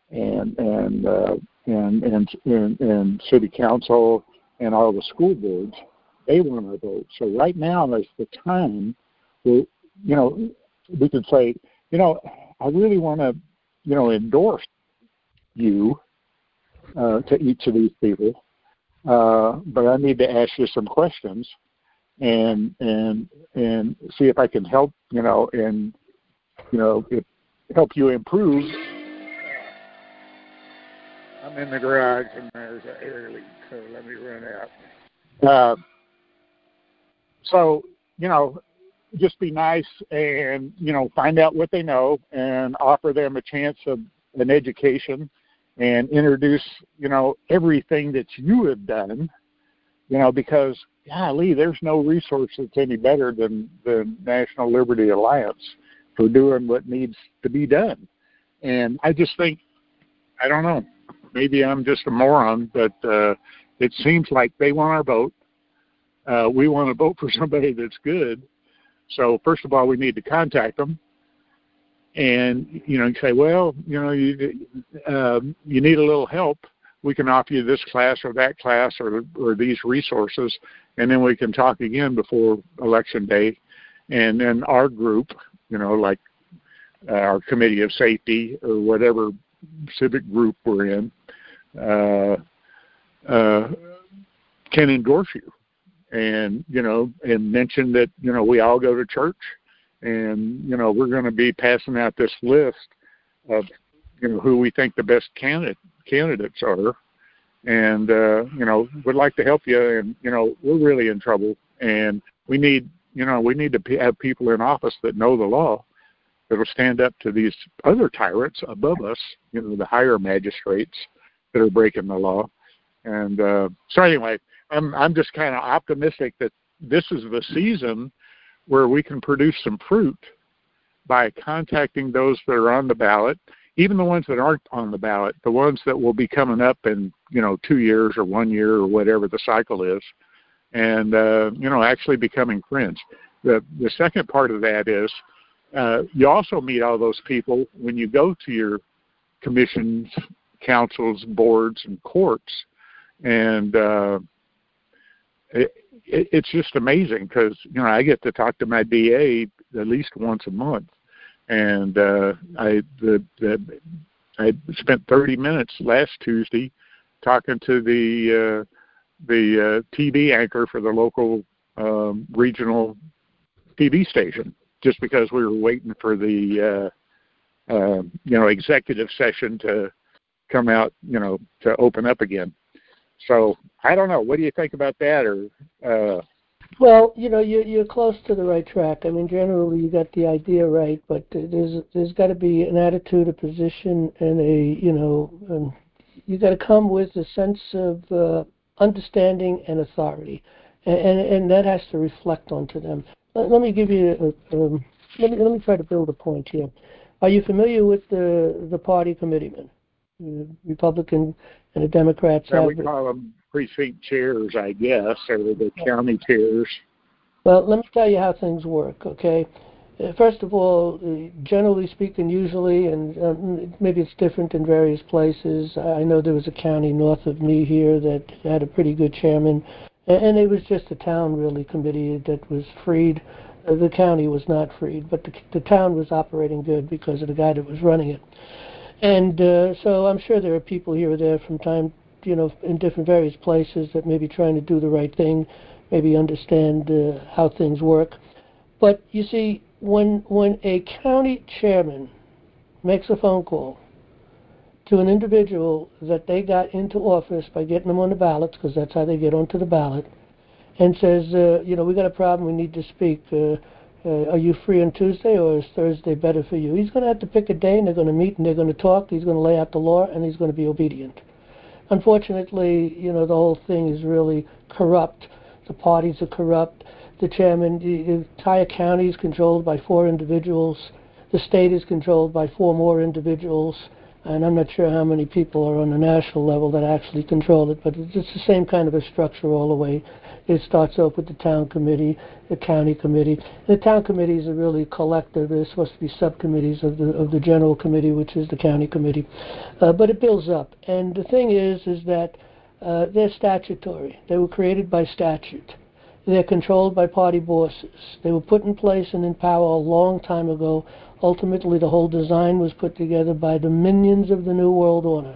and city council and all the school boards. They want our votes. So right now is the time where, we could say, I really want to, endorse you to each of these people, but I need to ask you some questions and see if I can help, help you improve. I'm in the garage and there's an air leak, so let me run out. So, just be nice and, find out what they know and offer them a chance of an education and introduce, everything that you have done, because, golly, there's no resource that's any better than the National Liberty Alliance for doing what needs to be done. And I just think, I don't know, maybe I'm just a moron, but it seems like they want our vote. We want to vote for somebody that's good. So first of all, we need to contact them. And, you say, well, you need a little help. We can offer you this class or that class or these resources, and then we can talk again before Election Day. And then our group, like our Committee of Safety or whatever civic group we're in, can endorse you. And, and mention that, we all go to church. And, we're going to be passing out this list of, who we think the best candidates are. And, would like to help you. And, we're really in trouble. And we need to have people in office that know the law, that will stand up to these other tyrants above us, the higher magistrates that are breaking the law. And so anyway, I'm just kind of optimistic that this is the season where we can produce some fruit by contacting those that are on the ballot, even the ones that aren't on the ballot, the ones that will be coming up in, 2 years or 1 year or whatever the cycle is, and, actually becoming friends. The second part of that is you also meet all those people when you go to your commissions, councils, boards, and courts. And it's just amazing because, I get to talk to my DA at least once a month. And I spent 30 minutes last Tuesday talking to the TV anchor for the local regional TV station, just because we were waiting for the executive session to come out, to open up again. So I don't know. What do you think about that? Or well, you're close to the right track. I mean, generally you got the idea right, but there's got to be an attitude, a position, and you got to come with a sense of understanding and authority, and that has to reflect onto them. Let me give you let me try to build a point here. Are you familiar with the party committeemen? The Republican and the Democrats have. We call them precinct chairs, I guess, or the county chairs. Well, let me tell you how things work, okay? First of all, generally speaking, usually, and maybe it's different in various places. I know there was a county north of me here that had a pretty good chairman, and it was just a town, really, committee that was freed. The county was not freed, but the town was operating good because of the guy that was running it. And so I'm sure there are people here or there from time, in different various places that may be trying to do the right thing, maybe understand how things work. But you see, when a county chairman makes a phone call to an individual that they got into office by getting them on the ballots, because that's how they get onto the ballot, and says, we got a problem, we need to speak. Are you free on Tuesday, or is Thursday better for you? He's going to have to pick a day, and they're going to meet, and they're going to talk. He's going to lay out the law, and he's going to be obedient. Unfortunately, the whole thing is really corrupt. The parties are corrupt. The chairman, the entire county is controlled by 4 individuals. The state is controlled by 4 more individuals. And I'm not sure how many people are on the national level that actually control it, but it's the same kind of a structure all the way. It starts off with the town committee, the county committee. The town committees are really collective. They're supposed to be subcommittees of the general committee, which is the county committee. But it builds up. And the thing is that they're statutory. They were created by statute. They're controlled by party bosses. They were put in place and in power a long time ago. Ultimately, the whole design was put together by the minions of the New World Order,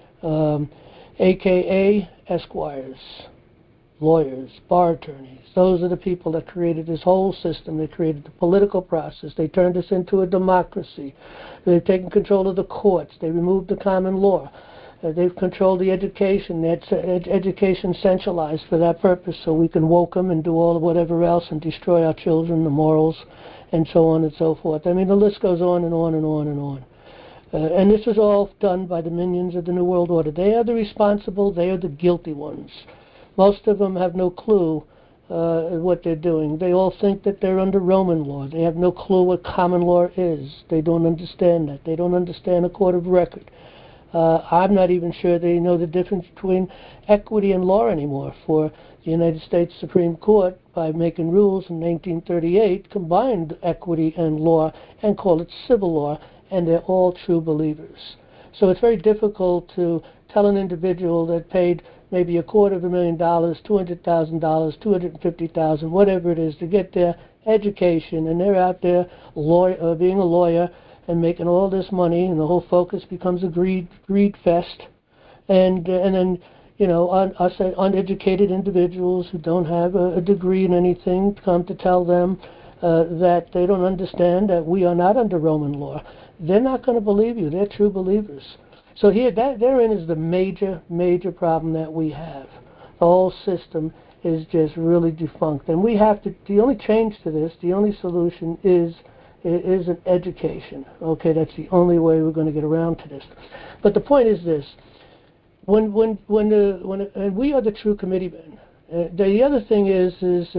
a.k.a. esquires, lawyers, bar attorneys. Those are the people that created this whole system. They created the political process. They turned us into a democracy. They've taken control of the courts. They removed the common law. They've controlled the education. Education centralized for that purpose, so we can woke them and do all of whatever else and destroy our children, the morals, and so on and so forth. I mean, the list goes on and on and on and on. And this is all done by the minions of the New World Order. They are the responsible. They are the guilty ones. Most of them have no clue what they're doing. They all think that they're under Roman law. They have no clue what common law is. They don't understand that. They don't understand a court of record. I'm not even sure they know the difference between equity and law anymore. For the United States Supreme Court, by making rules in 1938, combined equity and law and called it civil law, and they're all true believers. So it's very difficult to tell an individual that paid maybe $250,000, $200,000, $250,000, whatever it is, to get their education, and they're out there being a lawyer and making all this money, and the whole focus becomes a greed fest, and then us uneducated individuals who don't have a degree in anything come to tell them that they don't understand that we are not under Roman law. They're not going to believe you. They're true believers. So therein is the major problem that we have. The whole system is just really defunct, and we have to. The only change to this, the only solution is an education. Okay, that's the only way we're going to get around to this. But the point is this: when and we are the true committeemen. The other thing is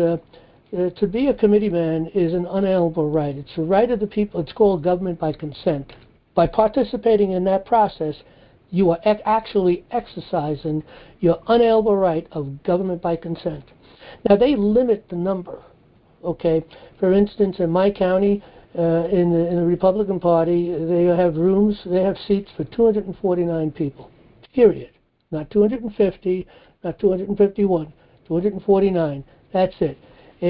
to be a committeeman is an unalienable right. It's a right of the people. It's called government by consent. By participating in that process, you are actually exercising your unalienable right of government by consent. Now, they limit the number, okay? For instance, in my county, in the Republican Party, they have seats for 249 people, period. Not 250, not 251, 249. That's it.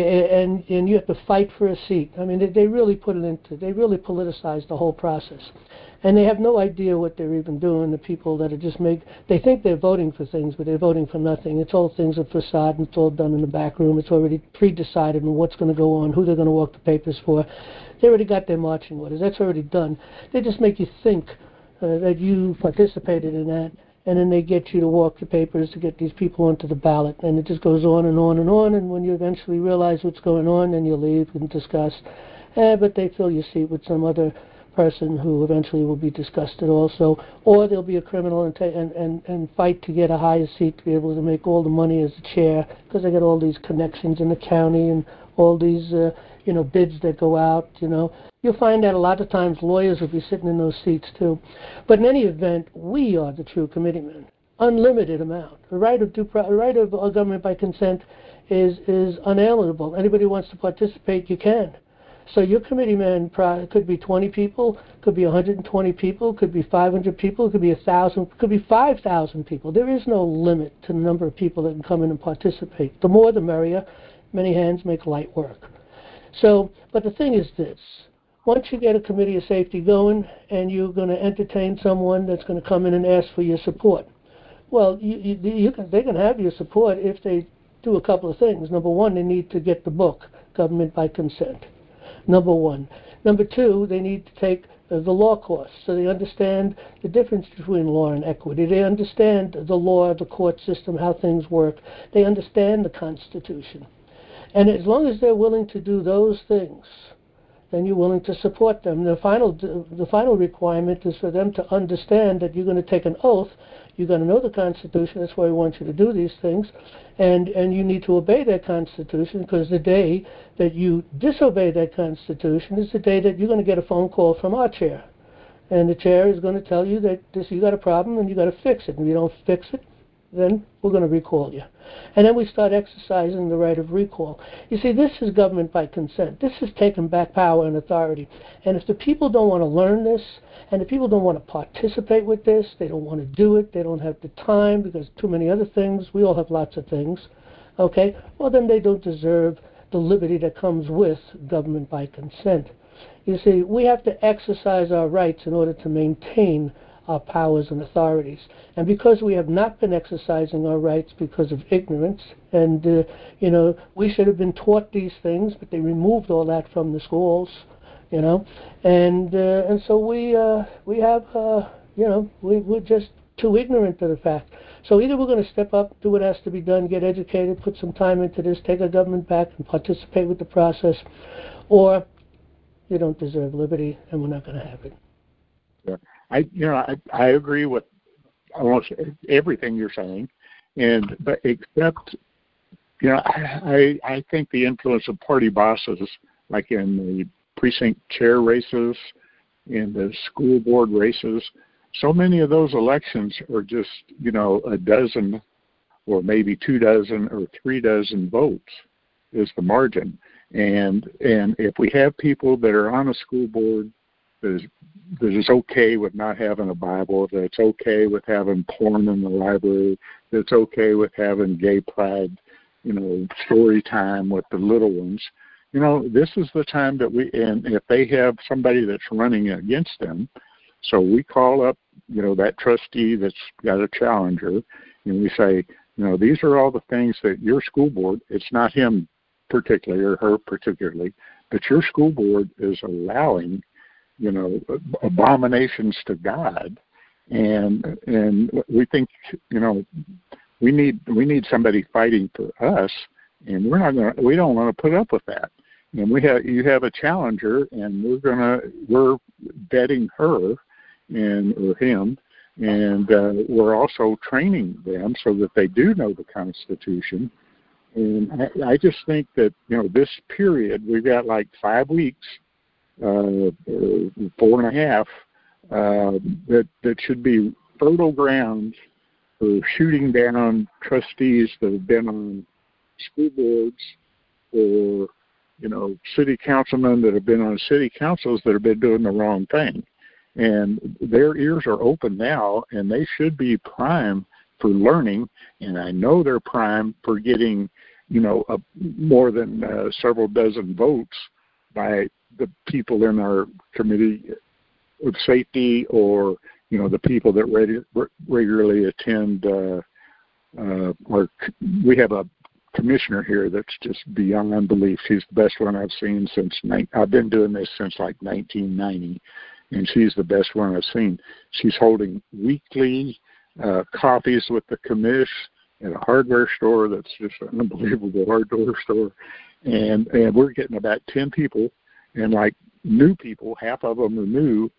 And you have to fight for a seat. I mean, they really they really politicize the whole process. And they have no idea what they're even doing. The people that are they think they're voting for things, but they're voting for nothing. It's all things of facade, and it's all done in the back room. It's already pre-decided on what's going to go on, who they're going to walk the papers for. They already got their marching orders. That's already done. They just make you think that you participated in that, and then they get you to walk the papers to get these people onto the ballot, and it just goes on and on and on, and when you eventually realize what's going on, then you leave and discuss. But they fill your seat with some other person who eventually will be disgusted also, or there'll be a criminal and fight to get a higher seat to be able to make all the money as a chair, because they got all these connections in the county and all these bids that go out. You'll find that a lot of times lawyers will be sitting in those seats too. But in any event, we are the true committeemen. Unlimited amount. The right of government by consent is unalienable. Anybody who wants to participate, you can. So your committeeman could be 20 people, could be 120 people, could be 500 people, could be 1,000, could be 5,000 people. There is no limit to the number of people that can come in and participate. The more the merrier. Many hands make light work. So, but the thing is this. Once you get a committee of safety going and you're going to entertain someone that's going to come in and ask for your support, well, they can have your support if they do a couple of things. Number one, they need to get the book, Government by Consent. Number one. Number two, they need to take the law course, so they understand the difference between law and equity. They understand the law, the court system, how things work. They understand the Constitution. And as long as they're willing to do those things, then you're willing to support them. The final requirement is for them to understand that you're going to take an oath. You're going to know the Constitution. That's why we want you to do these things. And you need to obey that Constitution, because the day that you disobey that Constitution is the day that you're going to get a phone call from our chair. And the chair is going to tell you that you got a problem and you got to fix it. And if you don't fix it, then we're going to recall you. And then we start exercising the right of recall. You see, this is government by consent. This is taking back power and authority. And if the people don't want to learn this, and the people don't want to participate with this, they don't want to do it, they don't have the time because too many other things, we all have lots of things, okay, well then they don't deserve the liberty that comes with government by consent. You see, we have to exercise our rights in order to maintain our powers and authorities. And because we have not been exercising our rights because of ignorance, and, we should have been taught these things, but they removed all that from the schools, and so we're just too ignorant to the fact. So either we're going to step up, do what has to be done, get educated, put some time into this, take our government back and participate with the process, or you don't deserve liberty and we're not going to have it. Yeah. I agree with almost everything you're saying, but except I think the influence of party bosses, like in the precinct chair races, in the school board races, So many of those elections are just, a dozen or maybe 2 dozen or 3 dozen votes is the margin. And if we have people that are on a school board that is okay with not having a Bible, that's okay with having porn in the library, that's okay with having gay pride, story time with the little ones, this is the time that and if they have somebody that's running against them, so we call up, that trustee that's got a challenger, and we say, these are all the things that your school board, it's not him particularly or her particularly, but your school board is allowing, abominations to God, and we think, we need somebody fighting for us, and we don't want to put up with that. And you have a challenger, and we're vetting her or him, and we're also training them so that they do know the Constitution. And I just think that, this period, we've got like 5 weeks, 4.5, that should be fertile ground for shooting down trustees that have been on school boards or, city councilmen that have been on city councils that have been doing the wrong thing. And their ears are open now, and they should be prime for learning. And I know they're prime for getting, more than several dozen votes by the people in our committee of safety or, the people that regularly attend. We have a commissioner here that's just beyond belief. She's the best one I've seen I've been doing this since like 1990, and she's the best one I've seen. She's holding weekly coffees with the commish at a hardware store that's just an unbelievable hardware store, and we're getting about 10 people, and like new people, half of them are new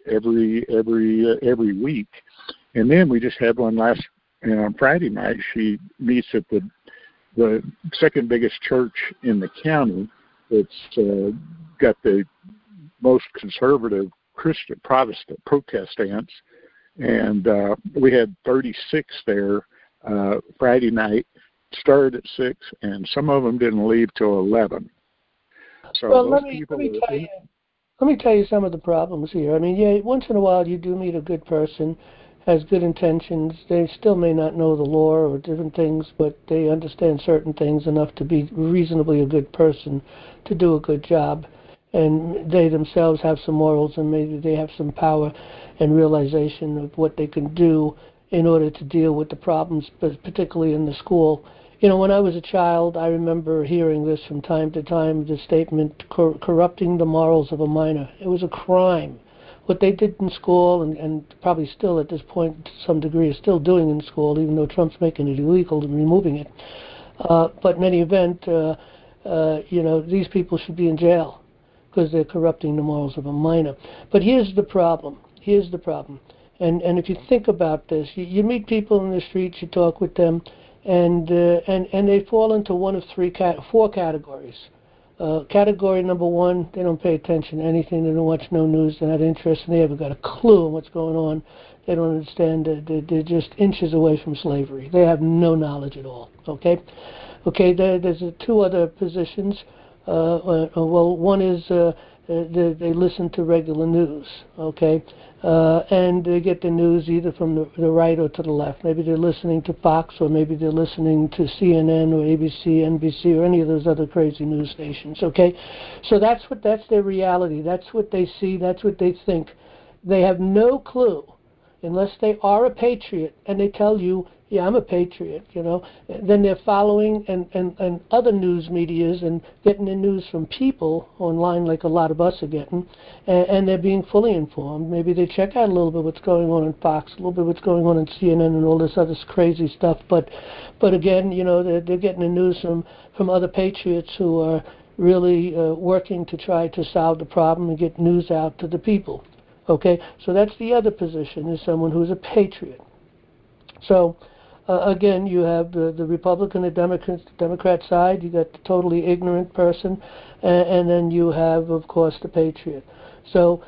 every week. And then we just had one on Friday night. She meets at the second biggest church in the county. It's got the most conservative Christian Protestant Protestants, and we had 36 there Friday night. Started at 6, and some of them didn't leave till 11. So well, let me tell you some of the problems here. I mean, yeah, once in a while you do meet a good person, has good intentions. They still may not know the law or different things, but they understand certain things enough to be reasonably a good person to do a good job. And they themselves have some morals, and maybe they have some power and realization of what they can do in order to deal with the problems, particularly in the school. When I was a child, I remember hearing this from time to time, the statement, corrupting the morals of a minor. It was a crime. What they did in school, and probably still at this point to some degree is still doing in school, even though Trump's making it illegal and removing it. But in any event, these people should be in jail because they're corrupting the morals of a minor. But here's the problem. And if you think about this, you meet people in the streets, you talk with them, and they fall into one of four categories. Category number one, they don't pay attention to anything. They don't watch no news. They're not interested. They haven't got a clue on what's going on. They don't understand. They're just inches away from slavery. They have no knowledge at all. Okay. There's 2 other positions. One is they listen to regular news. Okay. And they get the news either from the right or to the left. Maybe they're listening to Fox, or maybe they're listening to CNN or ABC, NBC, or any of those other crazy news stations. Okay, so that's their reality. That's what they see. That's what they think. They have no clue, unless they are a patriot, and they tell you, yeah, I'm a patriot, then they're following and other news medias and getting the news from people online like a lot of us are getting, and they're being fully informed. Maybe they check out a little bit what's going on in Fox, a little bit what's going on in CNN and all this other crazy stuff, but again, they're getting the news from other patriots who are really working to try to solve the problem and get news out to the people. Okay, so that's the other position, is someone who's a patriot. So again, you have the Republican and Democrat side. You got the totally ignorant person, and then you have, of course, the patriot. So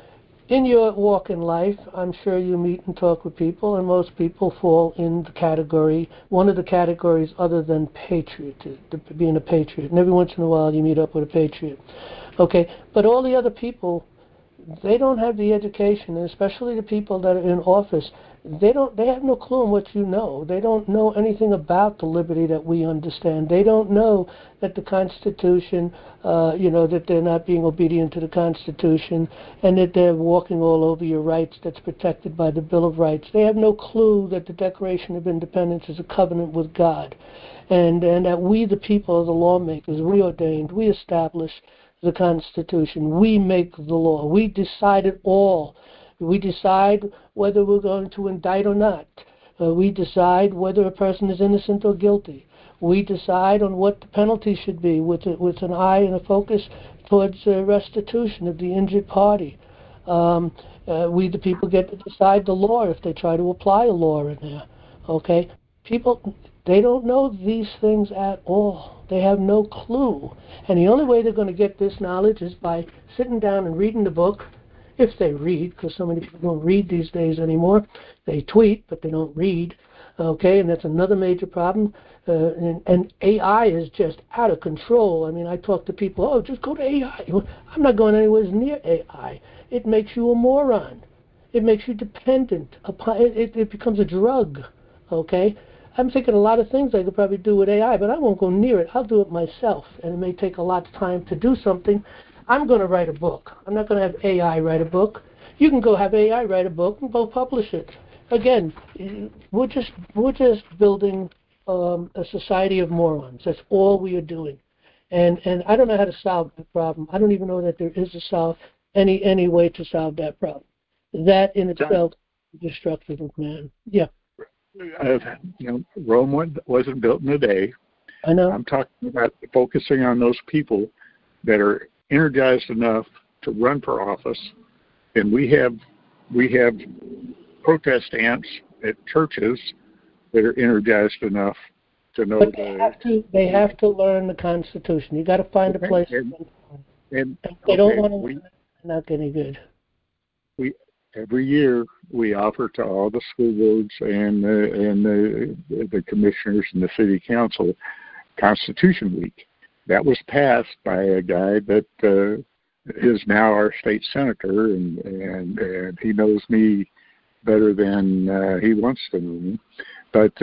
in your walk in life, I'm sure you meet and talk with people, and most people fall in the category, one of the categories other than patriot, being a patriot. And every once in a while you meet up with a patriot. Okay, but all the other people, they don't have the education, and especially the people that are in office, they have no clue on what you know. They don't know anything about the liberty that we understand. They don't know that the Constitution, that they're not being obedient to the Constitution, and that they're walking all over your rights that's protected by the Bill of Rights. They have no clue that the Declaration of Independence is a covenant with God, and that we, the people, the lawmakers, we ordained, we establish the Constitution. We make the law. We decide it all. We decide whether we're going to indict or not. We decide whether a person is innocent or guilty. We decide on what the penalty should be with an eye and a focus towards restitution of the injured party. We, the people, get to decide the law if they try to apply a law in there. Okay? People, they don't know these things at all. They have no clue. And the only way they're going to get this knowledge is by sitting down and reading the book, if they read, because so many people don't read these days anymore. They tweet, but they don't read. Okay, and that's another major problem. And AI is just out of control. I mean, I talk to people, oh, just go to AI. I'm not going anywhere near AI. It makes you a moron. It makes you dependent upon it. It becomes a drug. Okay? I'm thinking a lot of things I could probably do with AI, but I won't go near it. I'll do it myself, and it may take a lot of time to do something. I'm going to write a book. I'm not going to have AI write a book. You can go have AI write a book and go publish it. Again, we're just building a society of morons. That's all we are doing, and I don't know how to solve that problem. I don't even know that there is any way to solve that problem. That in itself is destructive of man. Yeah. Rome wasn't built in a day. I know. I'm talking about focusing on those people that are energized enough to run for office, and we have protest ants at churches that are energized enough to know. But they have to learn the Constitution. You got to find a place. And they don't want to learn it. They're not getting good. Every year we offer to all the school boards and the commissioners and the city council Constitution Week. That was passed by a guy that is now our state senator, and he knows me better than he wants to know me. But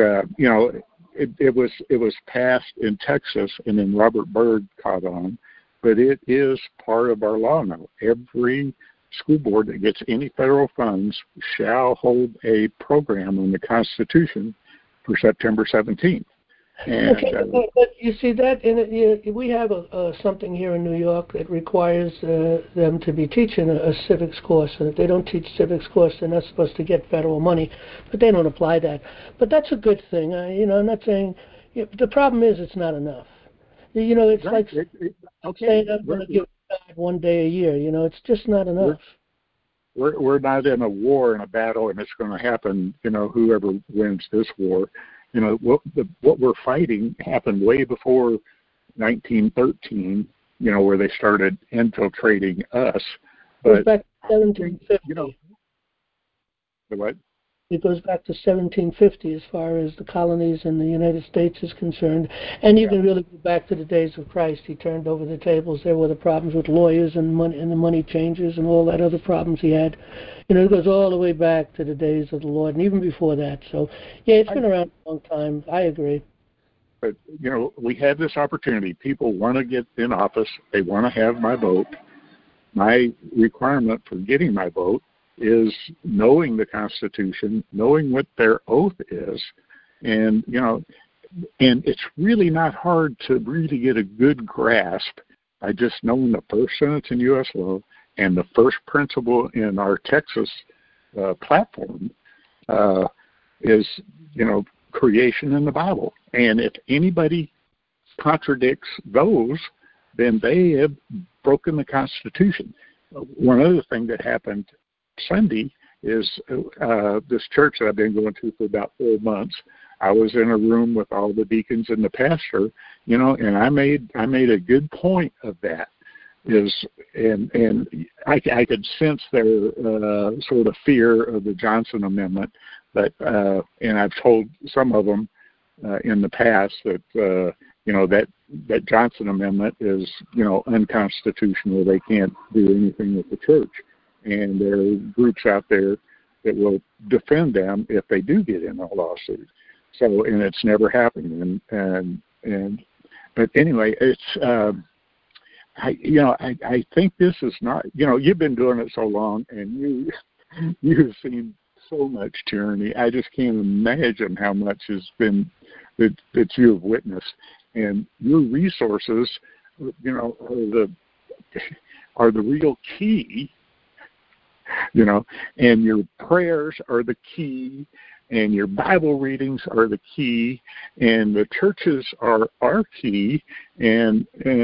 it was passed in Texas, and then Robert Byrd caught on. But it is part of our law now. Every school board that gets any federal funds shall hold a program on the Constitution for September 17th. And, but you see that we have something here in New York that requires them to be teaching a civics course, and if they don't teach civics course, they're not supposed to get federal money, but they don't apply that. But that's a good thing. I'm not saying the problem is it's not enough. It's right. Like saying I'm going to give God one day a year. It's just not enough. We're not in a war and a battle, and it's going to happen. Whoever wins this war. What we're fighting happened way before 1913. Where they started infiltrating us. But back to 1750. The what? It goes back to 1750 as far as the colonies in the United States is concerned. And you can really go back to the days of Christ. He turned over the tables. There were the problems with lawyers and money and the money changers and all that other problems he had. It goes all the way back to the days of the Lord and even before that. So, yeah, it's been around a long time. I agree. But, we have this opportunity. People want to get in office. They want to have my vote. My requirement for getting my vote is knowing the Constitution, knowing what their oath is, and and it's really not hard to really get a good grasp by just knowing the first sentence in U.S. law and the first principle in our Texas platform is creation in the Bible, and if anybody contradicts those, then they have broken the Constitution. One other thing that happened Sunday is this church that I've been going to for about 4 months. I was in a room with all the deacons and the pastor, and I made a good point of that. and I could sense their sort of fear of the Johnson Amendment, but and I've told some of them in the past that that Johnson Amendment is unconstitutional. They can't do anything with the church, and there are groups out there that will defend them if they do get in a lawsuit. So, and it's never happened, but anyway, it's. I think this is not, you've been doing it so long, and you've seen so much tyranny. I just can't imagine how much has been that you have witnessed, and your resources, are the real key, and your prayers are the key, and your Bible readings are the key, and the churches are our key, and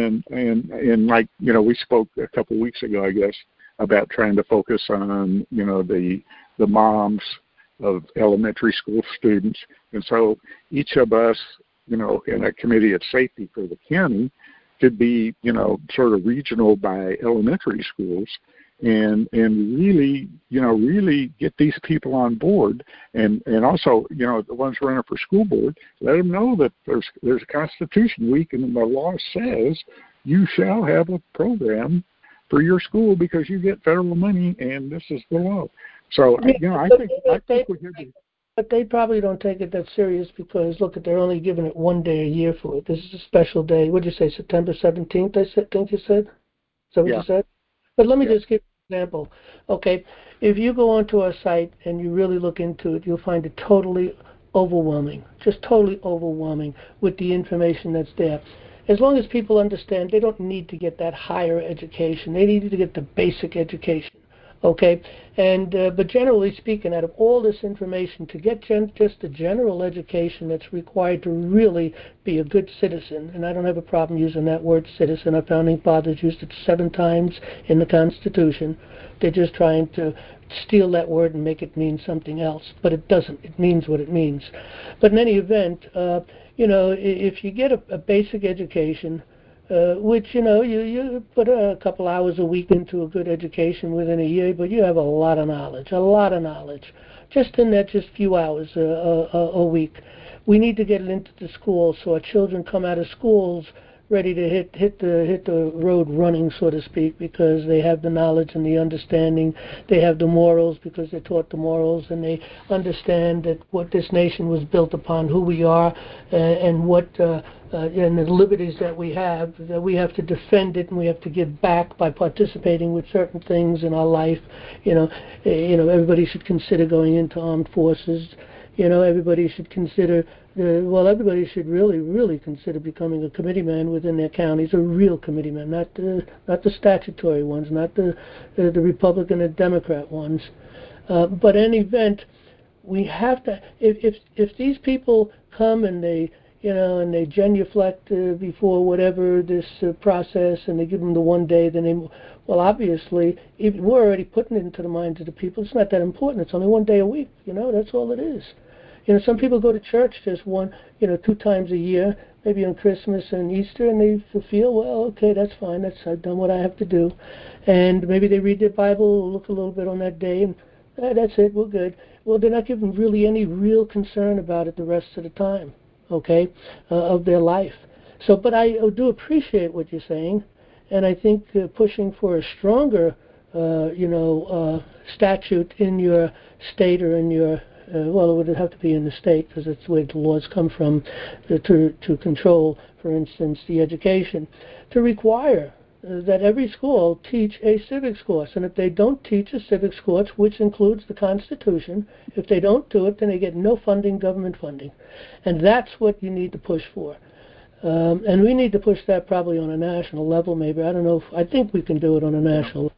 like we spoke a couple of weeks ago, I guess, about trying to focus on the moms of elementary school students, and so each of us, in a committee of safety for the county, could be sort of regional by elementary schools. And really get these people on board, and also the ones running for school board, let them know that there's a Constitution Week, and the law says you shall have a program for your school because you get federal money, and this is the law. So I think we have to. But they probably don't take it that serious because look, they're only giving it one day a year for it. This is a special day. What did you say? September 17th? I think you said. Is that what you said? But let me just give an example. Okay, if you go onto our site and you really look into it, you'll find it totally overwhelming, just totally overwhelming with the information that's there. As long as people understand, they don't need to get that higher education. They need to get the basic education. Okay, and but generally speaking, out of all this information, to get just the general education that's required to really be a good citizen, and I don't have a problem using that word citizen. Our founding fathers used it 7 times in the Constitution. They're just trying to steal that word and make it mean something else, but it doesn't. It means what it means. But in any event, if you get a basic education, which you put a couple hours a week into a good education within a year, but you have a lot of knowledge, just in that just few hours a week. We need to get it into the schools so our children come out of schools ready to hit the road running, so to speak, because they have the knowledge and the understanding. They have the morals because they're taught the morals, and they understand that what this nation was built upon, who we are, and what and the liberties that we have to defend it, and we have to give back by participating with certain things in our life. Everybody should consider going into armed forces. Everybody should consider. Everybody should really consider becoming a committeeman within their counties, a real committeeman, not the statutory ones, not the Republican and Democrat ones. But in any event, we have to. If these people come and they genuflect before whatever this process, and they give them the one day, then obviously, we're already putting it into the minds of the people. It's not that important. It's only one day a week. That's all it is. Some people go to church just 2 times a year, maybe on Christmas and Easter, and they feel, well, okay, that's fine. I've done what I have to do. And maybe they read their Bible, look a little bit on that day, and that's it, we're good. Well, they're not giving really any real concern about it the rest of the time, okay, of their life. So, but I do appreciate what you're saying, and I think pushing for a stronger, statute in your state or in your it would have to be in the state because that's where the laws come from to control, for instance, the education, to require that every school teach a civics course. And if they don't teach a civics course, which includes the Constitution, if they don't do it, then they get no funding, government funding. And that's what you need to push for. And we need to push that probably on a national level, maybe. I don't know. I think we can do it on a national level.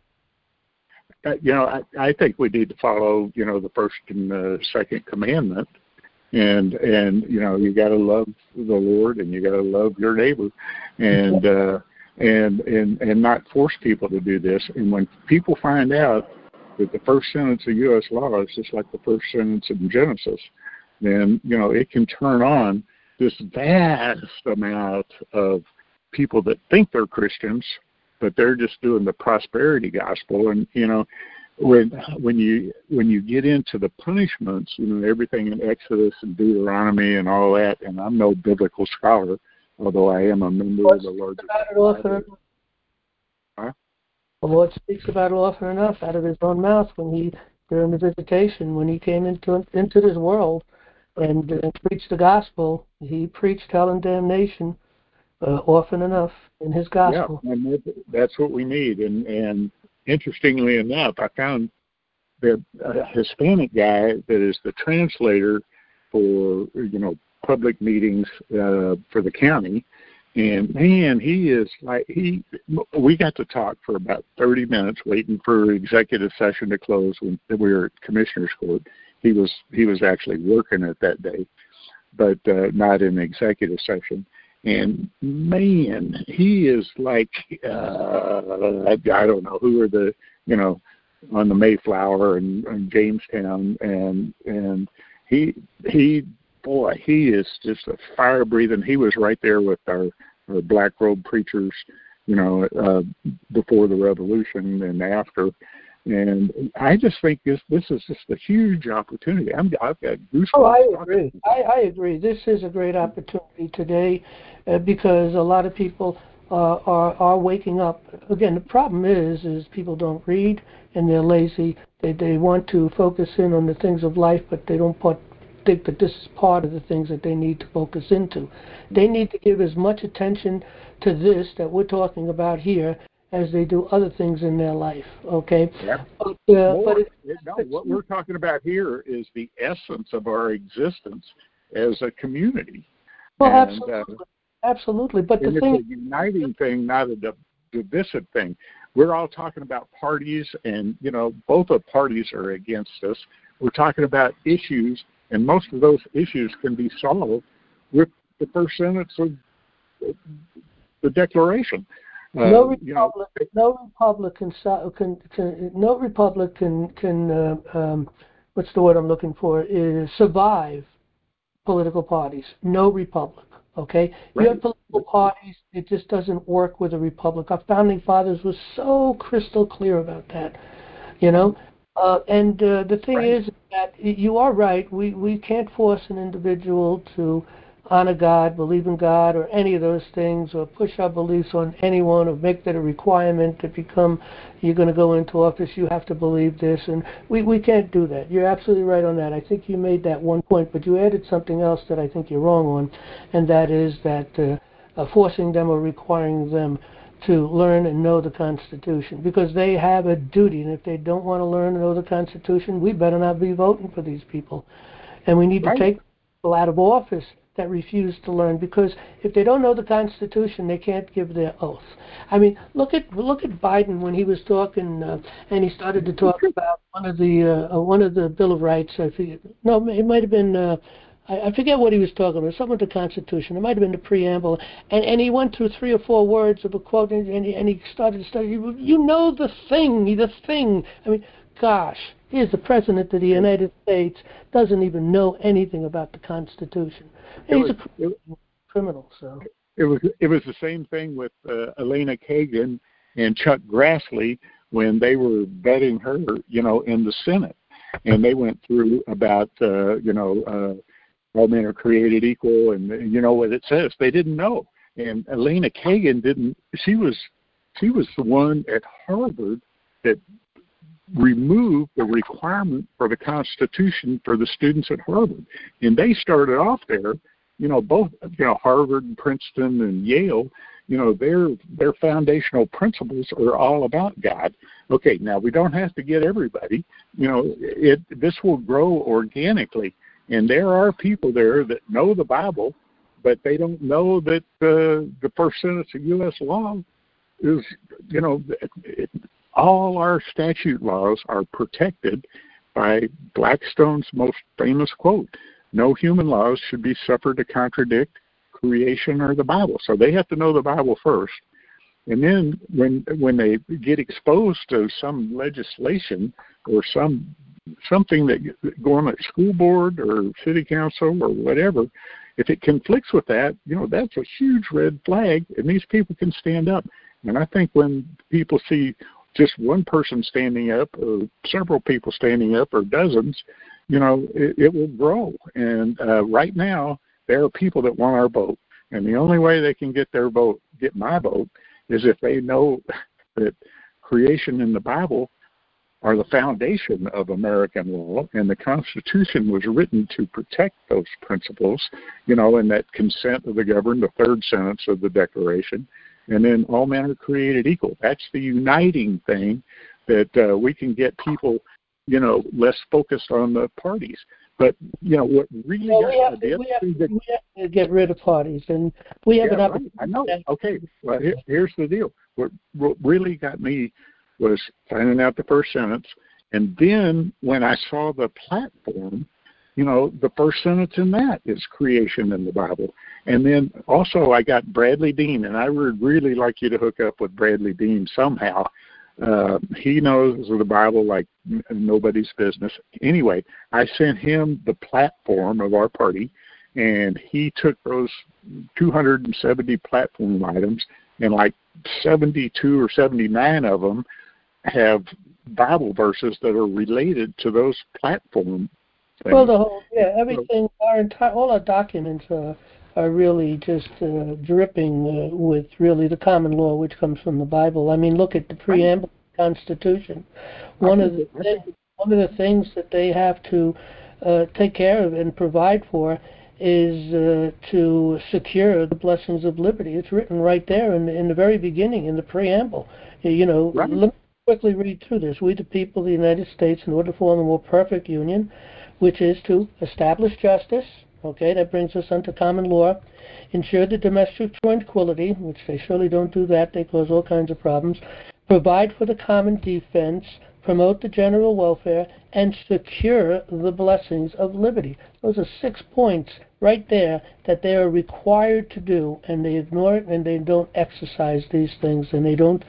I think we need to follow, the first and the second commandment, and you got to love the Lord and you got to love your neighbor, and not force people to do this. And when people find out that the first sentence of U.S. law is just like the first sentence in Genesis, then it can turn on this vast amount of people that think they're Christians but they're just doing the prosperity gospel. And when you get into the punishments, everything in Exodus and Deuteronomy and all that, and I'm no biblical scholar, although I am a member of the larger. The Lord speaks about it often enough out of His own mouth during the visitation, when He came into this world and preached the gospel. He preached hell and damnation often enough in His gospel. Yeah, and that's what we need. And interestingly enough, I found that a Hispanic guy that is the translator for public meetings for the county. And man, he is we got to talk for about 30 minutes waiting for executive session to close when we were at Commissioner's Court. He was actually working it that day, but not in executive session. And man, he is like, I don't know who are the, on the Mayflower and Jamestown. And he is just a fire breathing. He was right there with our black robe preachers, before the revolution and after. And I just think this is just a huge opportunity. I've got goosebumps. Oh, I agree. I agree. This is a great opportunity today because a lot of people are waking up. Again, the problem is people don't read and they're lazy. They want to focus in on the things of life, but they don't think that this is part of the things that they need to focus into. They need to give as much attention to this that we're talking about here as they do other things in their life, okay? Yeah. What we're talking about here is the essence of our existence as a community. Well, absolutely. But the thing, it's a uniting thing, not a divisive thing. We're all talking about parties, and both of parties are against us. We're talking about issues, and most of those issues can be solved with the first sentence of the Declaration. No Republican can what's the word I'm looking for, is survive political parties. No republic, okay? Right. You have political parties, it just doesn't work with a republic. Our founding fathers were so crystal clear about that, and the thing is that you are right. We can't force an individual to honor God, believe in God, or any of those things, or push our beliefs on anyone, or make that a requirement to become, you're going to go into office, you have to believe this, and we can't do that. You're absolutely right on that. I think you made that one point, but you added something else that I think you're wrong on, and that is that forcing them or requiring them to learn and know the Constitution, because they have a duty, and if they don't want to learn and know the Constitution, we better not be voting for these people. And we need to take people out of office that refuse to learn, because if they don't know the Constitution, they can't give their oath. I mean, look at Biden when he was talking, and he started to talk about one of the Bill of Rights. I forget. No, it might have been. I forget what he was talking about. Something with the Constitution. It might have been the preamble. And he went through 3 or 4 words of a quote, and he started to study. The thing. I mean, gosh. Here's the President of the United States doesn't even know anything about the Constitution. He's a criminal. So it was the same thing with Elena Kagan and Chuck Grassley when they were vetting her, in the Senate, and they went through about all men are created equal, and what it says. They didn't know, and Elena Kagan didn't. She was the one at Harvard that removed the requirement for the Constitution for the students at Harvard. And they started off there, both, Harvard and Princeton and Yale, their foundational principles are all about God. Okay, now we don't have to get everybody, this will grow organically. And there are people there that know the Bible, but they don't know that the first sentence of U.S. law is, all our statute laws are protected by Blackstone's most famous quote: no human laws should be suffered to contradict creation or the Bible. So they have to know the Bible first. And then when they get exposed to some legislation or something that government school board or city council or whatever, if it conflicts with that, that's a huge red flag, and these people can stand up. And I think when people see just one person standing up or several people standing up or dozens, it will grow. And right now, there are people that want our vote. And the only way they can get my vote, is if they know that creation in the Bible are the foundation of American law, and the Constitution was written to protect those principles, and that consent of the governed, the third sentence of the Declaration, and then all men are created equal. That's the uniting thing that we can get people, less focused on the parties. But, what really we have to get rid of parties, and we have an opportunity. Right. I know. Okay, well, here's the deal. What really got me was finding out the first sentence, and then when I saw the platform, the first sentence in that is creation in the Bible. And then also I got Bradley Dean, and I would really like you to hook up with Bradley Dean somehow. He knows the Bible like nobody's business. Anyway, I sent him the platform of our party, and he took those 270 platform items, and like 72 or 79 of them have Bible verses that are related to those platform things. Well, everything, all our documents are really just dripping with really the common law, which comes from the Bible. I mean, look at the preamble of the Constitution. One of the things that they have to take care of and provide for is to secure the blessings of liberty. It's written right there in the very beginning, in the preamble. Let me quickly read through this. We, the people of the United States, in order to form a more perfect union, which is to establish justice, that brings us unto common law, ensure the domestic tranquility, which they surely don't do that, they cause all kinds of problems, provide for the common defense, promote the general welfare, and secure the blessings of liberty. Those are 6 points right there that they are required to do, and they ignore it, and they don't exercise these things, and they don't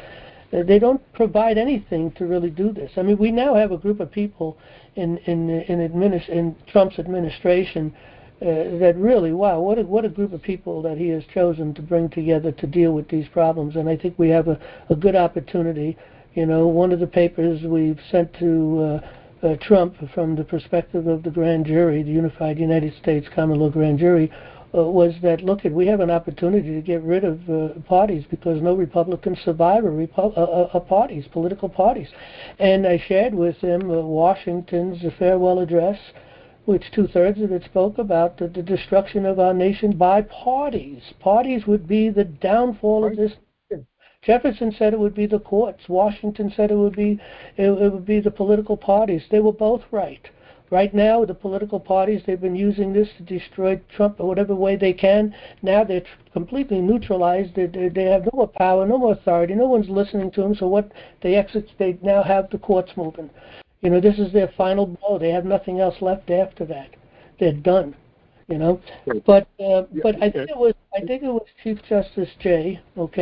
provide anything to really do this. I mean, we now have a group of people in Trump's administration that really, wow, what a group of people that he has chosen to bring together to deal with these problems. And I think we have a good opportunity. One of the papers we've sent to Trump from the perspective of the grand jury, the Unified United States Common Law Grand Jury, was that, we have an opportunity to get rid of parties because no Republicans survive political parties. And I shared with him Washington's farewell address, which 2/3 of it spoke about the destruction of our nation by parties. Parties would be the downfall of this nation. Jefferson said it would be the courts. Washington said it would be the political parties. They were both right. Right now, the political parties, they've been using this to destroy Trump in whatever way they can. Now they're completely neutralized. They have no more power, no more authority. No one's listening to them. So what they now have the courts moving. This is their final blow. They have nothing else left after that. They're done. But I think it was Chief Justice Jay.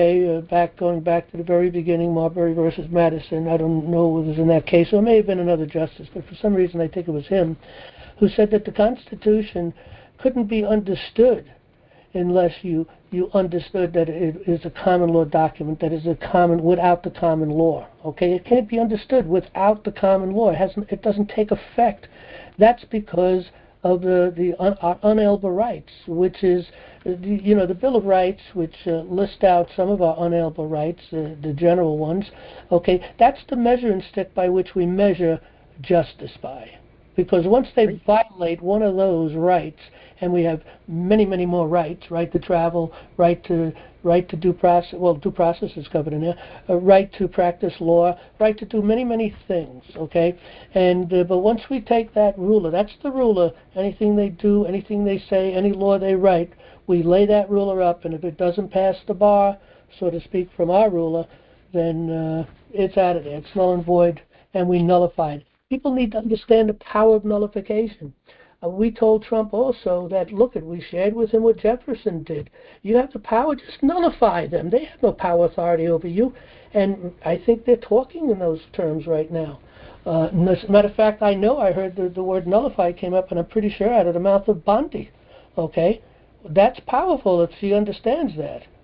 Going back to the very beginning, Marbury versus Madison. I don't know what was in that case, or it may have been another justice, but for some reason I think it was him, who said that the Constitution couldn't be understood unless you understood that it is a common law document, that is without the common law. It can't be understood without the common law. It doesn't take effect. That's because of the unalienable rights, which is the Bill of Rights, which list out some of our unalienable rights, the general ones. That's the measuring stick by which we measure justice by. Because once they violate one of those rights, and we have many, many more rights, right to travel, right to due process, due process is covered in there, right to practice law, right to do many, many things, And but once we take that ruler, that's the ruler, anything they do, anything they say, any law they write, we lay that ruler up, and if it doesn't pass the bar, so to speak, from our ruler, then it's out of there. It's null and void, and we nullify it. People need to understand the power of nullification. We told Trump also that, we shared with him what Jefferson did. You have the power, just nullify them. They have no power authority over you. And I think they're talking in those terms right now. As a matter of fact, I heard the word nullify came up, and I'm pretty sure out of the mouth of Bondi. That's powerful if she understands that.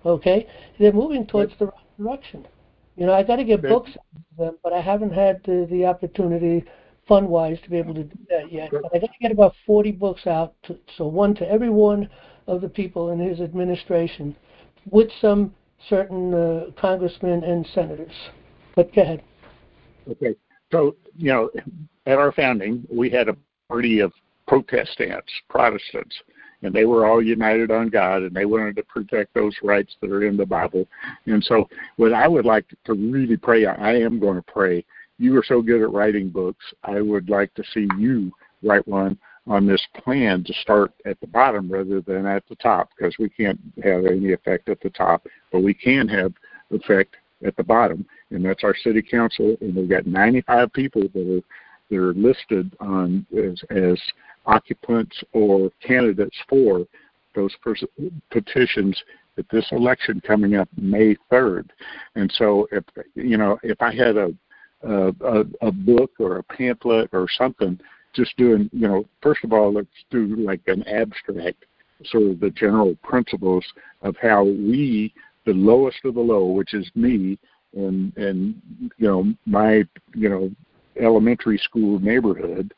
Okay, they're moving towards the right direction. I got to get books out to them, but I haven't had the opportunity, fund-wise, to be able to do that yet. But I got to get about 40 books out, so one to every one of the people in his administration, with some certain congressmen and senators. But go ahead. Okay. So, at our founding, we had a party of Protestants, Protestants, and they were all united on God, and they wanted to protect those rights that are in the Bible. And so what I would like to really pray, I am going to pray, you are so good at writing books, I would like to see you write one on this plan to start at the bottom rather than at the top, because we can't have any effect at the top, but we can have effect at the bottom, and that's our city council, and we've got 95 people that are listed on as occupants or candidates for those petitions at this election coming up May 3rd. And so if I had a book or a pamphlet or something, just doing, first of all, let's do like an abstract, sort of the general principles of how we, the lowest of the low, which is me, and my elementary school neighborhood,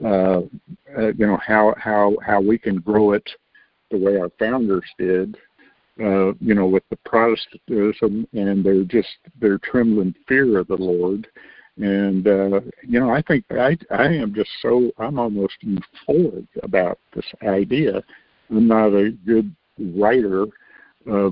how we can grow it the way our founders did, with the Protestantism and their trembling fear of the Lord. And, I think I'm almost euphoric about this idea. I'm not a good writer of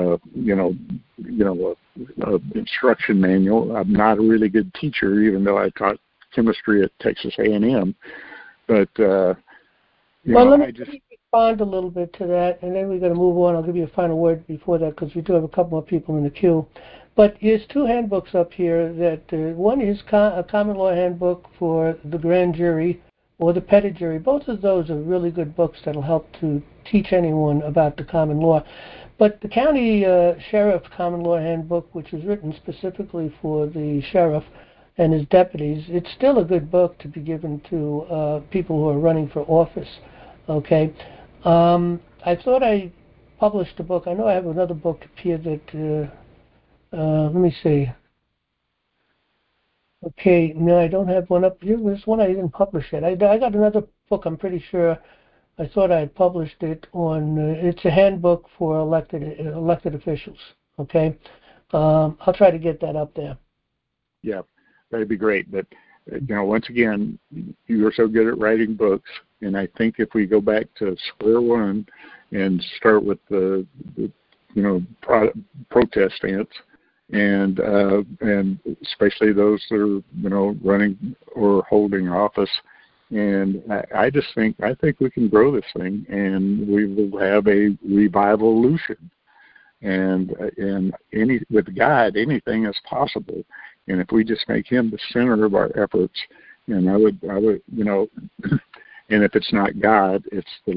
instruction manual. I'm not a really good teacher, even though I taught chemistry at Texas A&M. But let me respond a little bit to that, and then we're going to move on. I'll give you a final word before that, because we do have a couple more people in the queue. But there's two handbooks up here. That one is a common law handbook for the grand jury or the petit jury. Both of those are really good books that'll help to teach anyone about the common law. But the county sheriff common law handbook, which was written specifically for the sheriff and his deputies, it's still a good book to be given to people who are running for office. Okay, I thought I published a book. I know I have another book here that. Let me see. Okay, no, I don't have one up here. There's one I didn't publish yet. I got another book. I'm pretty sure. I thought I had published it on. It's a handbook for elected officials. Okay, I'll try to get that up there. Yeah, that'd be great. But once again, you are so good at writing books, and I think if we go back to square one and start with the Protestants, and especially those that are running or holding office, and I think we can grow this thing, and we will have a revivolution, and with God anything is possible, and if we just make Him the center of our efforts, and I would and if it's not God, it's the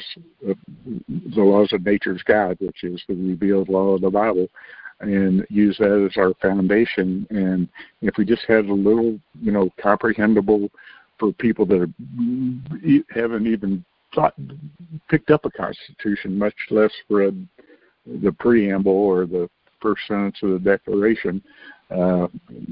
laws of nature's God, which is the revealed law of the Bible, and use that as our foundation. And if we just had a little, comprehensible for people that haven't even picked up a Constitution, much less read the preamble or the first sentence of the Declaration. I'm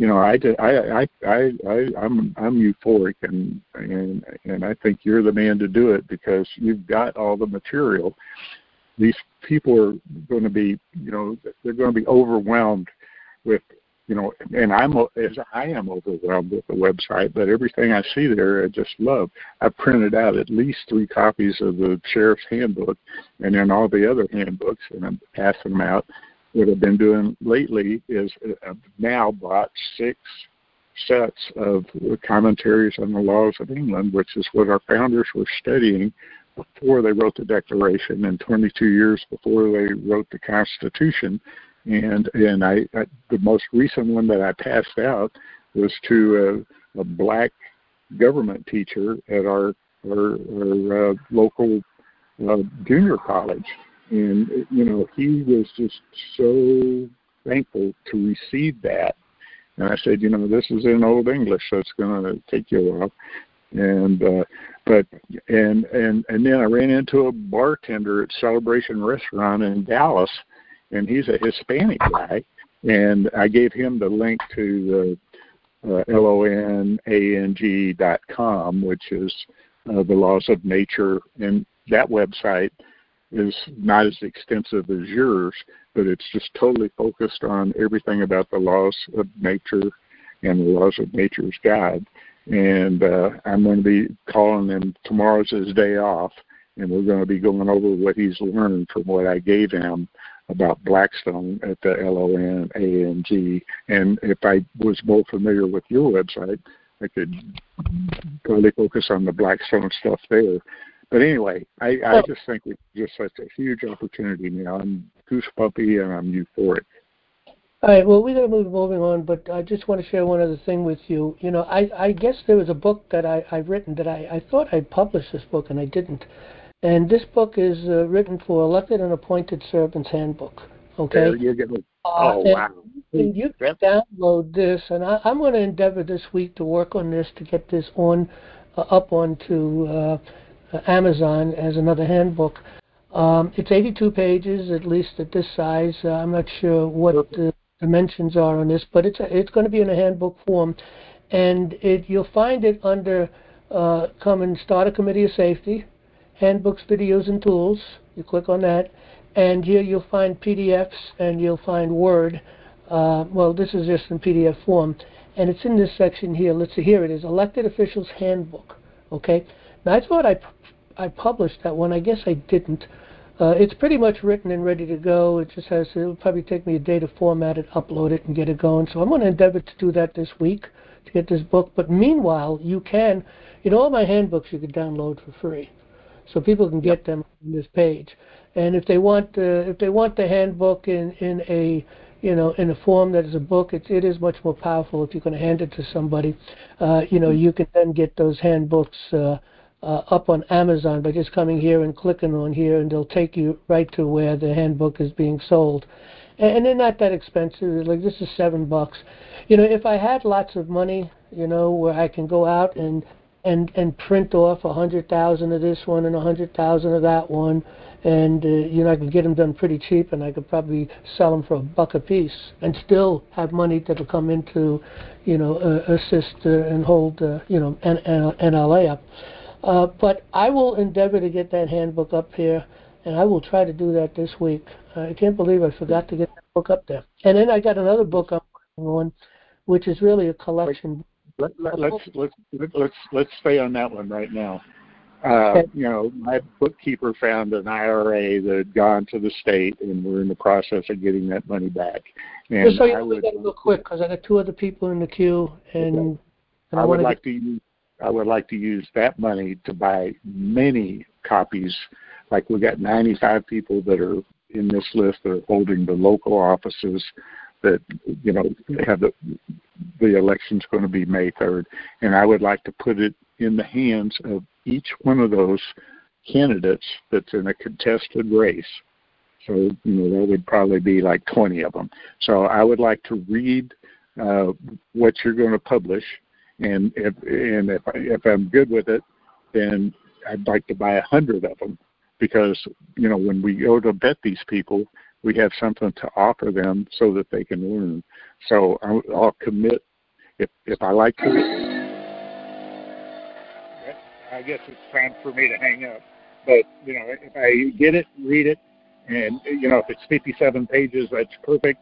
euphoric, and I think you're the man to do it, because you've got all the material. These people are going to be, they're going to be overwhelmed with, and I am overwhelmed with the website, but everything I see there, I just love. I've printed out at least 3 copies of the Sheriff's Handbook and then all the other handbooks, and I'm passing them out. What I've been doing lately is I've now bought 6 sets of commentaries on the laws of England, which is what our founders were studying before they wrote the Declaration and 22 years before they wrote the Constitution. And the most recent one that I passed out was to a black government teacher at our local junior college. And, he was just so thankful to receive that. And I said, this is in Old English, so it's going to take you a while. And then I ran into a bartender at Celebration Restaurant in Dallas, and he's a Hispanic guy, and I gave him the link to the lonang.com, which is the Laws of Nature, and that website is not as extensive as yours, but it's just totally focused on everything about the laws of nature and the laws of nature's God. And I'm going to be calling him. Tomorrow's his day off, and we're going to be going over what he's learned from what I gave him about Blackstone at the LONANG. And if I was more familiar with your website, I could probably focus on the Blackstone stuff there. But anyway, I just think it's just such a huge opportunity now. I'm goosebumpy and I'm euphoric. All right, well, we're going to moving on, but I just want to share one other thing with you. You know, I guess there was a book that I've written that I thought I'd published this book, and I didn't. And this book is written for Elected and Appointed Servants Handbook. Okay? There you go. Wow. And you can download this, and I'm going to endeavor this week to work on this to get this on up onto Amazon as another handbook. It's 82 pages, at least at this size. I'm not sure what the dimensions are on this, but it's going to be in a handbook form, and you'll find it under come and start a committee of safety, handbooks, videos, and tools. You click on that, and here you'll find PDFs and you'll find Word. Well, this is just in PDF form, and it's in this section here. Let's see, here it is, Elected Officials Handbook. Okay, now I thought I published that one. I guess I didn't. It's pretty much written and ready to go. It'll probably take me a day to format it, upload it, and get it going. So I'm going to endeavor to do that this week to get this book. But meanwhile, you can, all my handbooks you can download for free, so people can get them on this page. And if they want the handbook in a a form that is a book, it is much more powerful if you're going to hand it to somebody. You can then get those handbooks up on Amazon by just coming here and clicking on here, and they'll take you right to where the handbook is being sold. And they're not that expensive. Like, this is $7. If I had lots of money, where I can go out and print off 100,000 of this one and 100,000 of that one, and I could get them done pretty cheap, and I could probably sell them for $1 a piece, and still have money that'll come into, assist and hold, NLA up. But I will endeavor to get that handbook up here, and I will try to do that this week. I can't believe I forgot to get that book up there. And then I got another book I'm working on, which is really a collection. Let's stay on that one right now. My bookkeeper found an IRA that had gone to the state, and we're in the process of getting that money back. And just so you know, we got to go quick because I got 2 other people in the queue, and I would like to use that money to buy many copies. Like, we got 95 people that are in this list that are holding the local offices that have the election's going to be May 3rd, and I would like to put it in the hands of each one of those candidates that's in a contested race. So that would probably be like 20 of them. So I would like to read what you're going to publish, and if I'm good with it, then I'd like to buy 100 of them, because when we go to bet these people, we have something to offer them so that they can learn. So I'll commit. If I like to, I guess it's time for me to hang up. But if I get it, read it, and if it's 57 pages, that's perfect.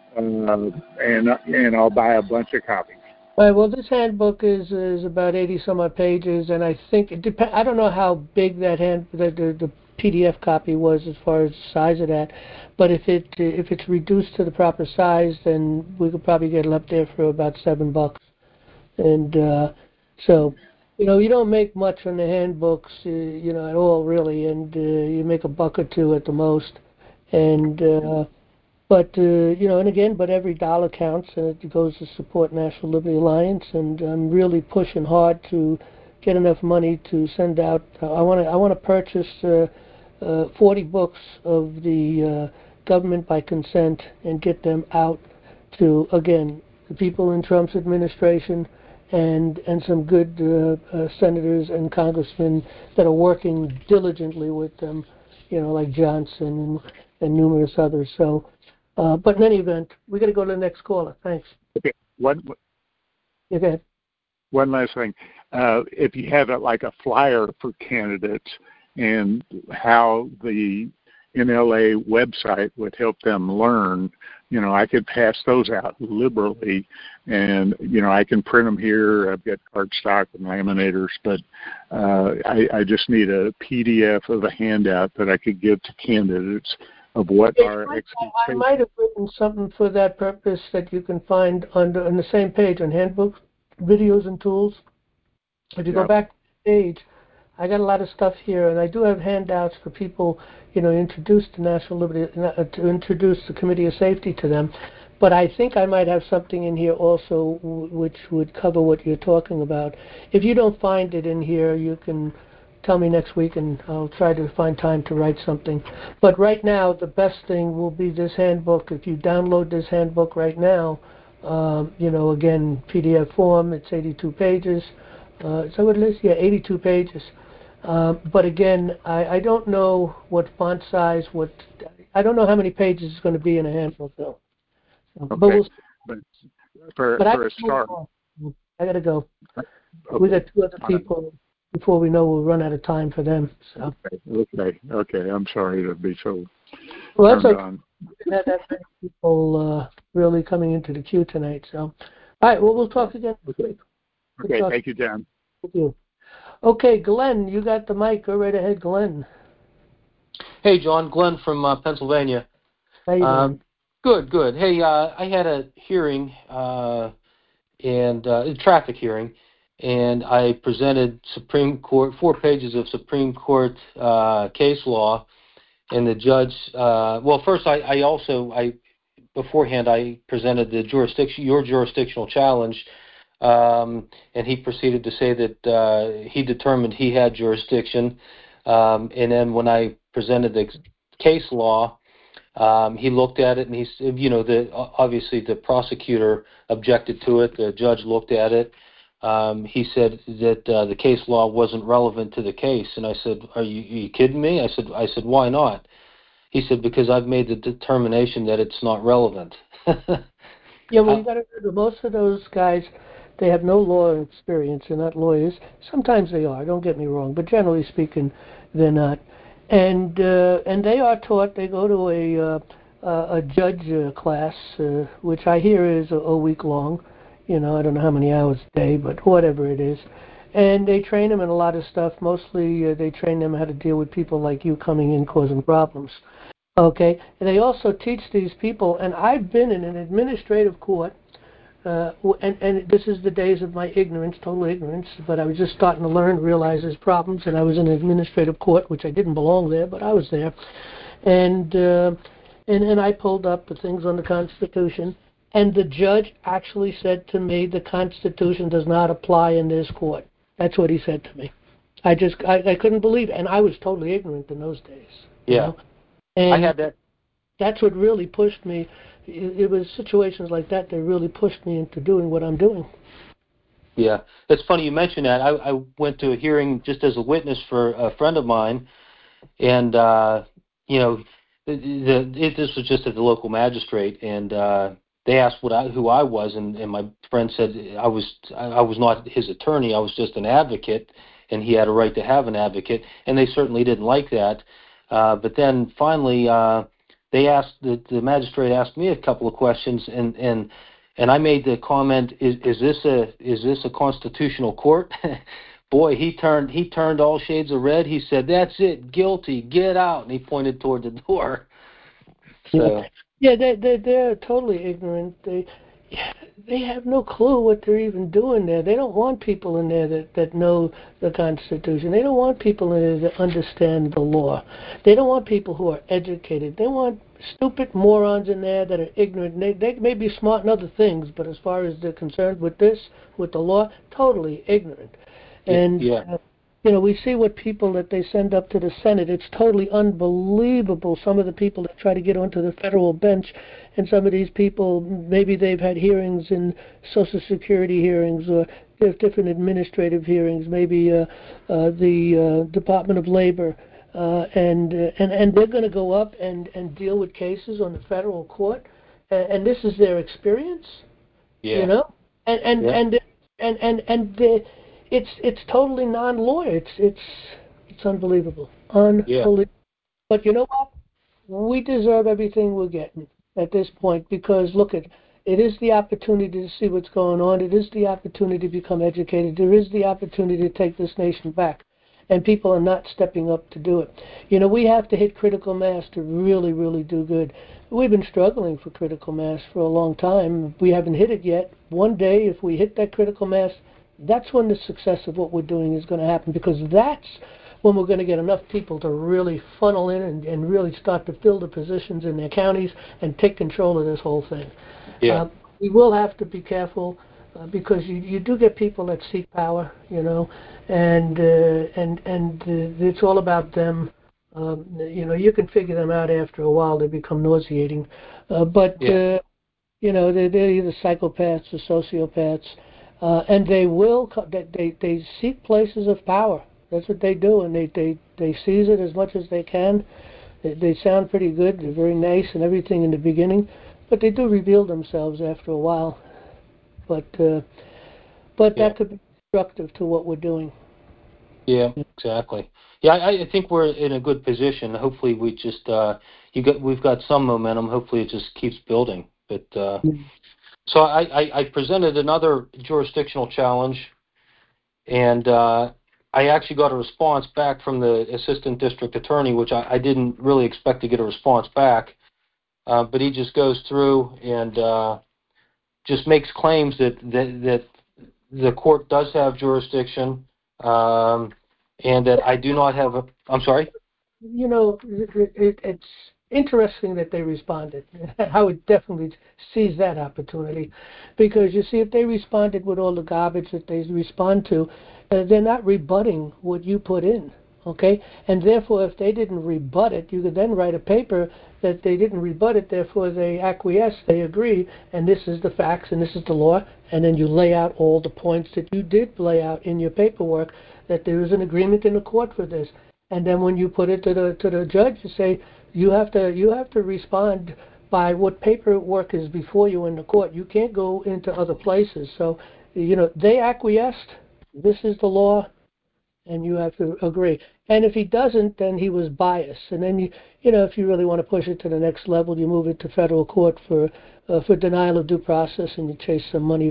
And I'll buy a bunch of copies. All right, well, this handbook is about 80 some odd pages, and I think it depends. I don't know how big that the PDF copy was as far as the size of that, but if it's reduced to the proper size, then we could probably get it up there for about $7. And so, you don't make much on the handbooks, at all really, and you make $1 or $2 at the most, and but every dollar counts, and it goes to support National Liberty Alliance, and I'm really pushing hard to get enough money to send out. I want to purchase 40 books of the government by consent and get them out to, again, the people in Trump's administration and some good senators and congressmen that are working diligently with them, like Johnson and numerous others. So, but in any event, we got to go to the next caller. Thanks. Okay. You go ahead. One last thing. If you have like a flyer for candidates and how the NLA website would help them learn, I could pass those out liberally, and, I can print them here. I've got cardstock and laminators, but I just need a PDF of a handout that I could give to candidates of what our expectations. I might have written something for that purpose that you can find on the same page on Handbook, Videos and Tools. If you go back to the page, I got a lot of stuff here, and I do have handouts for people, introduce to National Liberty, to introduce the Committee of Safety to them. But I think I might have something in here also which would cover what you're talking about. If you don't find it in here, you can tell me next week, and I'll try to find time to write something. But right now, the best thing will be this handbook. If you download this handbook right now, again, PDF form, it's 82 pages. Is that what it is? Yeah, 82 pages. But again, I don't know what font size, I don't know how many pages it's going to be in a handbook, though. Okay. But for a start. I got to go. Okay. We got two other people. Before we know, we'll run out of time for them. So. Okay. I'm sorry to be so. Well, that's okay. Not that many people really coming into the queue tonight. So, all right. Well, we'll talk again next week. Okay. Thank you, Dan. Thank you. Okay, Glenn, you got the mic. Go right ahead, Glenn. Hey, John. Glenn from Pennsylvania. How you doing? Good. Hey, I had a hearing and a traffic hearing, and I presented 4 pages of Supreme Court case law, and the judge. First, I beforehand I presented your jurisdictional challenge, and he proceeded to say that he determined he had jurisdiction, and then when I presented the case law. He looked at it and he said, obviously the prosecutor objected to it. The judge looked at it. He said that the case law wasn't relevant to the case. And I said, are you kidding me? I said, why not? He said, because I've made the determination that it's not relevant. Yeah, well, you got to remember, most of those guys, they have no law experience. They're not lawyers. Sometimes they are, don't get me wrong, but generally speaking, they're not. And they are taught. They go to a judge class, which I hear is a week long. I don't know how many hours a day, but whatever it is. And they train them in a lot of stuff. Mostly, they train them how to deal with people like you coming in causing problems. Okay. And they also teach these people. And I've been in an administrative court. And this is the days of my ignorance, total ignorance, but I was just starting to learn, realize there's problems, and I was in an administrative court, which I didn't belong there, but I was there, and I pulled up the things on the Constitution, and the judge actually said to me, the Constitution does not apply in this court. That's what he said to me. I couldn't believe it, and I was totally ignorant in those days. Yeah, And I had that. That's what really pushed me. It was situations like that really pushed me into doing what I'm doing. Yeah, it's funny you mentioned that. I went to a hearing just as a witness for a friend of mine, and this was just at the local magistrate, and they asked who I was, and my friend said I was not his attorney. I was just an advocate, and he had a right to have an advocate, and they certainly didn't like that. But then finally. The magistrate asked me a couple of questions, and I made the comment: Is this a constitutional court? Boy, he turned all shades of red. He said, "That's it, guilty, get out," and he pointed toward the door. So. Yeah, they're totally ignorant. They have no clue what they're even doing there. They don't want people in there that know the Constitution. They don't want people in there that understand the law. They don't want people who are educated. They want stupid morons in there that are ignorant. They may be smart in other things, but as far as they're concerned with the law, totally ignorant. And yeah. We see what people that they send up to the Senate. It's totally unbelievable. Some of the people that try to get onto the federal bench, and some of these people, maybe they've had hearings in Social Security hearings or different administrative hearings, maybe the Department of Labor. and they're going to go up and deal with cases on the federal court, and this is their experience, Yeah. you know, and Yeah. it's totally non-lawyer. It's unbelievable, Yeah. unbelievable. But you know what? We deserve everything we're getting at this point because look at. It is the opportunity to see what's going on. It is the opportunity to become educated. There is the opportunity to take this nation back. And people are not stepping up to do it. You know, we have to hit critical mass to really, really do good. We've been struggling for critical mass for a long time. We haven't hit it yet. One day, if we hit that critical mass, that's when the success of what we're doing is going to happen because that's when we're going to get enough people to really funnel in and really start to fill the positions in their counties and take control of this whole thing. Yeah. We will have to be careful because you do get people that seek power, you know, and it's all about them. You know, you can figure them out after a while; they become nauseating. You know, they're either psychopaths or sociopaths, and they seek places of power. That's what they do, and they seize it as much as they can. They sound pretty good. They're very nice and everything in the beginning, but they do reveal themselves after a while. But that could be destructive to what we're doing. Yeah, exactly. Yeah, I think we're in a good position. Hopefully, we just we've got some momentum. Hopefully, it just keeps building. But so I presented another jurisdictional challenge, and I actually got a response back from the assistant district attorney, which I didn't really expect to get a response back. But he just goes through and just makes claims that the court does have jurisdiction, and that I do not have a. I'm sorry. You know, it's interesting that they responded. I would definitely seize that opportunity, because you see, if they responded with all the garbage that they respond to, they're not rebutting what you put in. Okay, and therefore, if they didn't rebut it, you could then write a paper that they didn't rebut it, therefore they acquiesce, they agree, and this is the facts and this is the law, and then you lay out all the points that you did lay out in your paperwork, that there is an agreement in the court for this. And then when you put it to the judge, you say you have to respond by what paperwork is before you in the court. You can't go into other places. So, you know, they acquiesced. This is the law, and you have to agree. And if he doesn't, then he was biased. And then you know, if you really want to push it to the next level, you move it to federal court for denial of due process, and you chase some money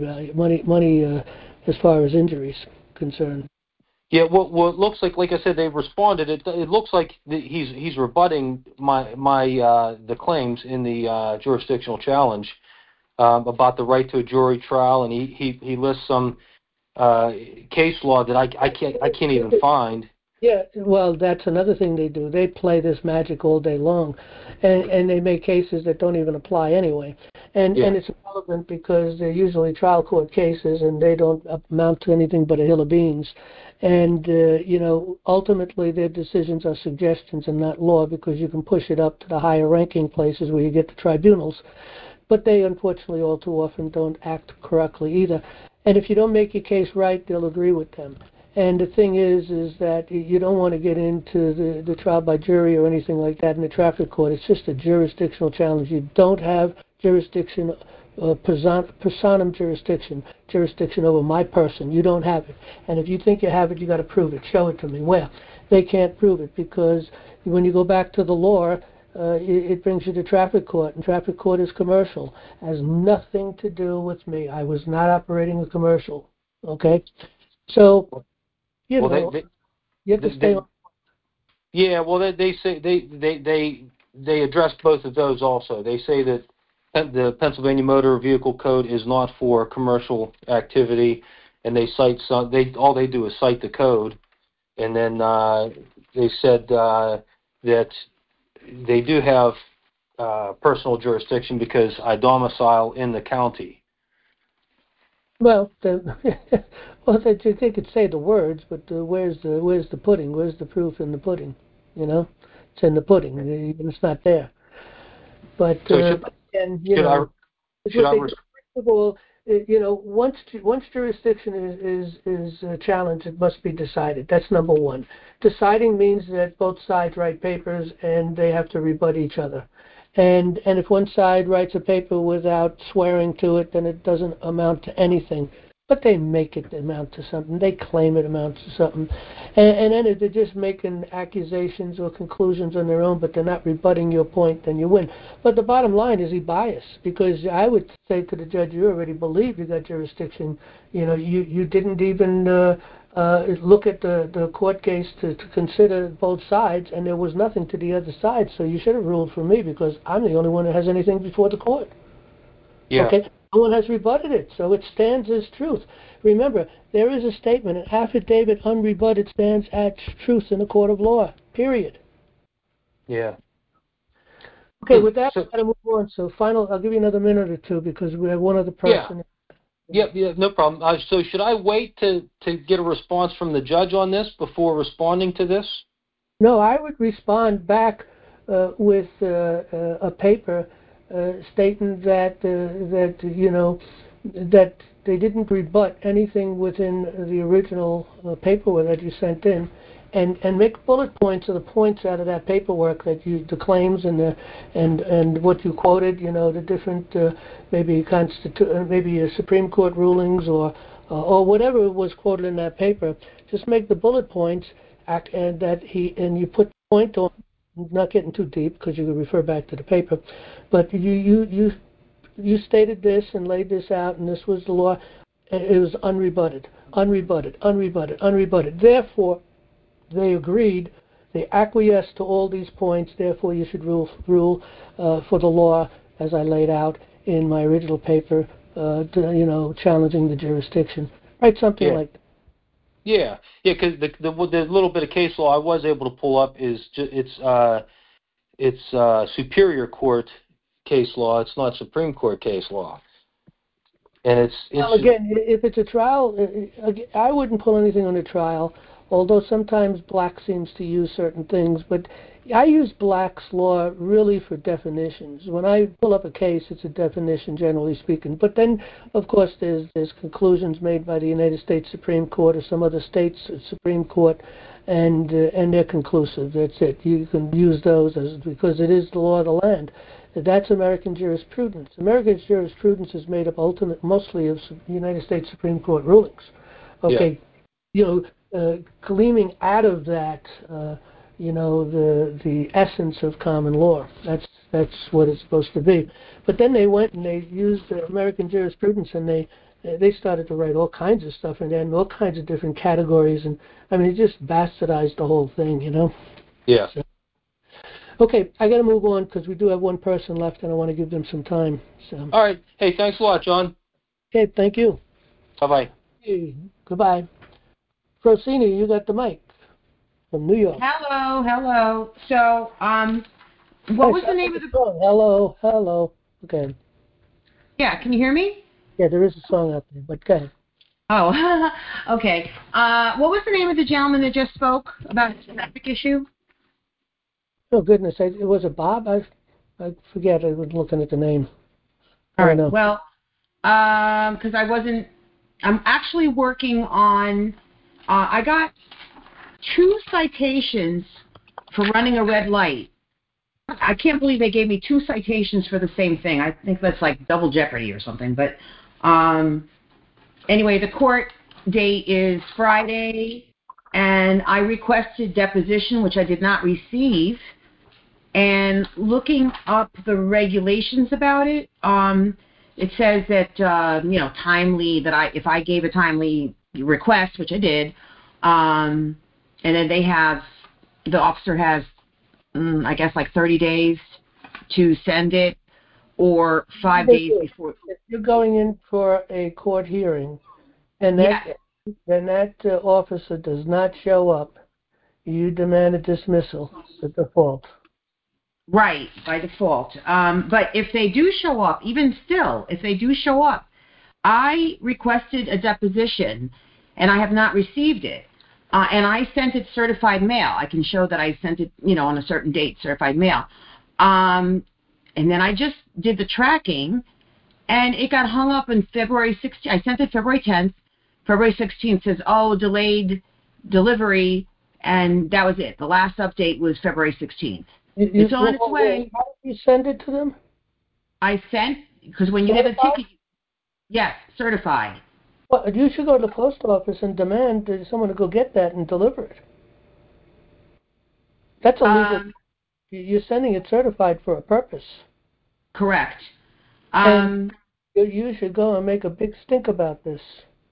as far as injuries concerned. Yeah, well, it looks like I said, they've responded. It looks like he's rebutting the claims in the jurisdictional challenge about the right to a jury trial, and he lists some case law that I can't even find. Yeah, well, that's another thing they do. They play this magic all day long, and they make cases that don't even apply anyway. And it's irrelevant because they're usually trial court cases, and they don't amount to anything but a hill of beans. And you know, ultimately, their decisions are suggestions and not law, because you can push it up to the higher ranking places where you get the tribunals. But they, unfortunately, all too often don't act correctly either. And if you don't make your case right, they'll agree with them. And the thing is that you don't want to get into the trial by jury or anything like that in the traffic court. It's just a jurisdictional challenge. You don't have jurisdiction, personam jurisdiction over my person. You don't have it. And if you think you have it, you got to prove it. Show it to me. Well, they can't prove it, because when you go back to the law, it brings you to traffic court, and traffic court is commercial. It has nothing to do with me. I was not operating a commercial. Okay? So, you know, you have to stay on. Yeah, well, they say they address both of those also. They say that the Pennsylvania Motor Vehicle Code is not for commercial activity, and they cite all they do is cite the code, and then they said that they do have personal jurisdiction because I domicile in the county. Well, they could say the words, but where's the pudding? Where's the proof in the pudding? You know, it's in the pudding, and it's not there. But So and you know, first of all, once jurisdiction is challenged, it must be decided. That's number one. Deciding means that both sides write papers and they have to rebut each other. And if one side writes a paper without swearing to it, then it doesn't amount to anything. But they make it amount to something. They claim it amounts to something. And then if they're just making accusations or conclusions on their own, but they're not rebutting your point, then you win. But the bottom line is he biased, because I would say to the judge, you already believe you got jurisdiction. You didn't even look at the court case to consider both sides, and there was nothing to the other side. So you should have ruled for me, because I'm the only one that has anything before the court. Yeah. Okay? No one has rebutted it, so it stands as truth. Remember, there is a statement, an affidavit unrebutted stands as truth in a court of law, period. Yeah. Okay, with that, I've got to move on. So I'll give you another minute or two, because we have one other person. Yeah, no problem. So should I wait to get a response from the judge on this before responding to this? No, I would respond back with a paper stating that they didn't rebut anything within the original paperwork that you sent in, and make bullet points of the points out of that paperwork that the claims and what you quoted, the different maybe Supreme Court rulings or whatever was quoted in that paper. Just make the bullet points, and you put the point on. Not getting too deep, because you can refer back to the paper, but you stated this and laid this out, and this was the law. It was unrebutted. Therefore, they agreed. They acquiesced to all these points. Therefore, you should rule for the law as I laid out in my original paper. Challenging the jurisdiction. Write something like that. Yeah, because the little bit of case law I was able to pull up is it's Superior Court case law. It's not Supreme Court case law. And well, again, if it's a trial, I wouldn't pull anything on a trial. Although sometimes Black seems to use certain things, but I use Black's law really for definitions. When I pull up a case, it's a definition, generally speaking. But then, of course, there's conclusions made by the United States Supreme Court or some other state's Supreme Court, and they're conclusive. That's it. You can use those because it is the law of the land. That's American jurisprudence. American jurisprudence is made up mostly of United States Supreme Court rulings. Okay, gleaming out of that, the essence of common law. That's what it's supposed to be. But then they went and they used American jurisprudence, and they started to write all kinds of stuff in there, and all kinds of different categories, and it just bastardized the whole thing, Yeah. So, okay, I got to move on, because we do have one person left, and I want to give them some time. So. All right. Hey, thanks a lot, John. Okay, thank you. Bye-bye. Hey, goodbye. Frosini, you got the mic from New York. Hello. So, what was the name of the song? Hello. Okay. Yeah, can you hear me? Yeah, there is a song out there, but go ahead. Oh, okay. What was the name of the gentleman that just spoke about the traffic issue? Oh, goodness. Was it Bob? I forget. I was looking at the name. All right. Well, because I'm actually working on, I got 2 citations for running a red light. I can't believe they gave me 2 citations for the same thing. I think that's like double jeopardy or something. But anyway, the court date is Friday, and I requested deposition, which I did not receive. And looking up the regulations about it, it says that timely, that if I gave a timely request, which I did, and then the officer has, I guess, like 30 days to send it, or 5 days before. If you're going in for a court hearing, and that officer does not show up, you demand a dismissal by default. Right, by default. But if they do show up, even still, if they do show up, I requested a deposition, and I have not received it. And I sent it certified mail. I can show that I sent it, on a certain date, certified mail. And then I just did the tracking, And it got hung up on February 16th. I sent it February 10th. February 16th says, oh, delayed delivery, and that was it. The last update was February 16th. It's on its way. How did you send it to them? I sent, because when you get a ticket, yes, certified. Well, you should go to the post office and demand someone to go get that and deliver it. That's illegal. You're sending it certified for a purpose. Correct. You should go and make a big stink about this.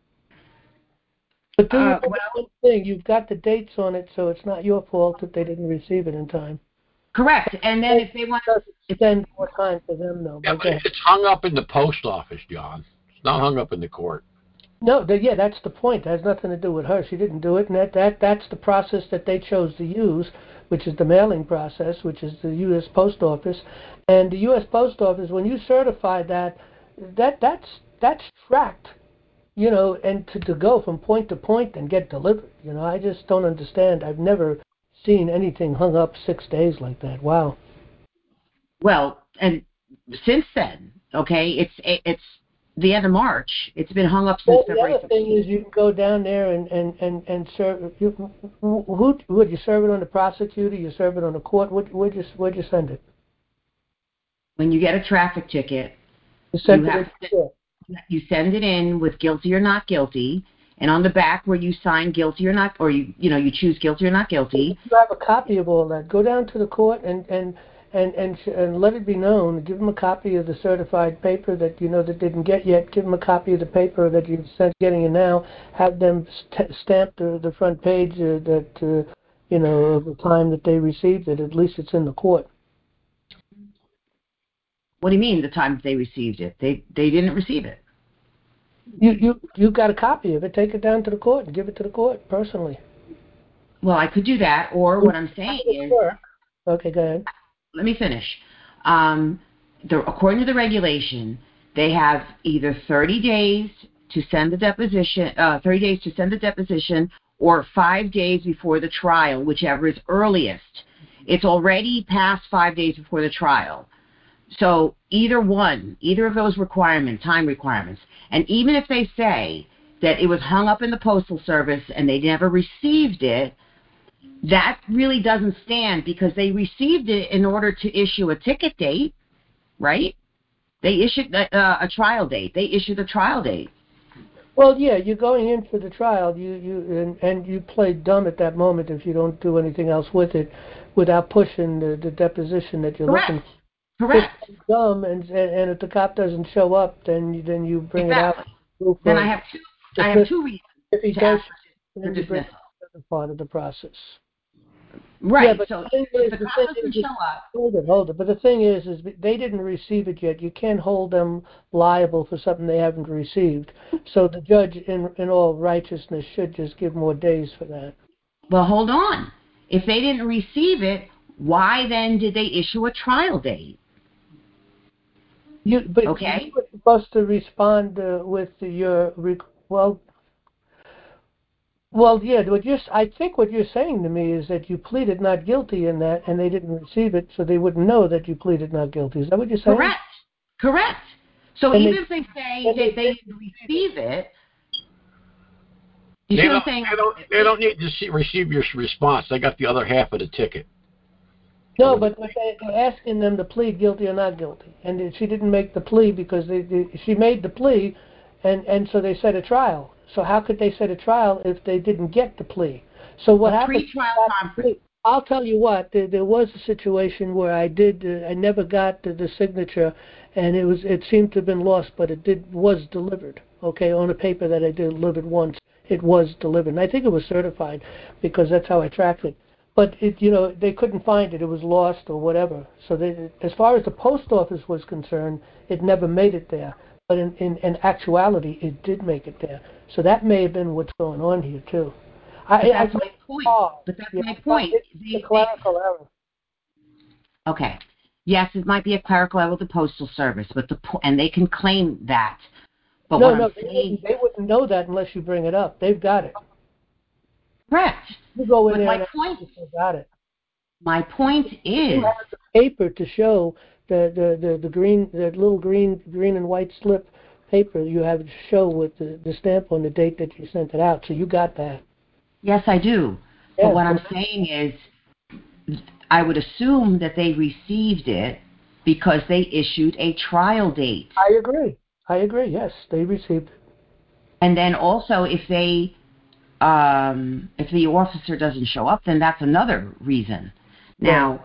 But do one thing. You've got the dates on it, so it's not your fault that they didn't receive it in time. Correct. And then if they want to spend more time for them, though. Yeah, but it's hung up in the post office, John. It's not hung up in the court. No, that's the point. It has nothing to do with her. She didn't do it, and that's the process that they chose to use, which is the mailing process, which is the U.S. Post Office. And the U.S. Post Office, when you certify that's tracked, and to go from point to point and get delivered. I just don't understand. I've never seen anything hung up 6 days like that. Wow. Well, and since then, okay, it's the end of March. It's been hung up since February 16th. The other thing is you can go down there and serve. Would you serve it on the prosecutor? You serve it on the court? Where'd you send it? When you get a traffic ticket, you send it in with guilty or not guilty, and on the back where you sign guilty or not, or you choose guilty or not guilty. You have a copy of all that. Go down to the court and let it be known. Give them a copy of the certified paper that that didn't get yet. Give them a copy of the paper that you're getting in now. Have them stamp the front page of the time that they received it. At least it's in the court. What do you mean the time that they received it? They didn't receive it. You got a copy of it. Take it down to the court and give it to the court personally. Well, I could do that, or what I'm saying is. Okay, go ahead. Let me finish. According to the regulation, they have either 30 days to send the deposition, or 5 days before the trial, whichever is earliest. It's already past 5 days before the trial. So either of those time requirements, and even if they say that it was hung up in the Postal Service and they never received it, that really doesn't stand because they received it in order to issue a ticket date, right? They issued a trial date. They issued a trial date. Well, yeah, you're going in for the trial. You played dumb at that moment if you don't do anything else with it, without pushing the deposition that you're looking for. Correct. It's dumb, and if the cop doesn't show up, then you bring it out. Then I have two reasons. If he does, then you bring it as part of the process. Right. Yeah, but so if the cop doesn't show up. Hold it. But the thing is they didn't receive it yet. You can't hold them liable for something they haven't received. So the judge, in all righteousness, should just give more days for that. Well, hold on. If they didn't receive it, why then did they issue a trial date? You were supposed to respond with your yeah. I think what you're saying to me is that you pleaded not guilty in that, and they didn't receive it, so they wouldn't know that you pleaded not guilty. Is that what you're saying? Correct. So even if they say that they didn't receive it, you see what I'm saying? They don't need to receive your response. They got the other half of the ticket. No, but they're asking them to plead guilty or not guilty, and she didn't make the plea because she made the plea, and so they set a trial. So how could they set a trial if they didn't get the plea? So what happened? Pre-trial conference. I'll tell you what. There was a situation where I never got the signature, and it seemed to have been lost, but was delivered. Okay, on a paper that I delivered once, it was delivered, and I think it was certified because that's how I tracked it. But they couldn't find it. It was lost or whatever. So as far as the post office was concerned, it never made it there. But in actuality, it did make it there. So that may have been what's going on here too. That's my point. But that's my point. It's a clerical error. Okay. Yes, it might be a clerical error with the Postal Service, and they can claim that. But they wouldn't know that unless you bring it up. They've got it. Correct. You go in there my point got it. My point is, you have the paper to show the green, the little green and white slip paper you have to show with the stamp on the date that you sent it out. So you got that. Yes, I do. Yeah, But what I'm saying is, I would assume that they received it because they issued a trial date. I agree. Yes, they received it. And then also, if the officer doesn't show up, then that's another reason. Now,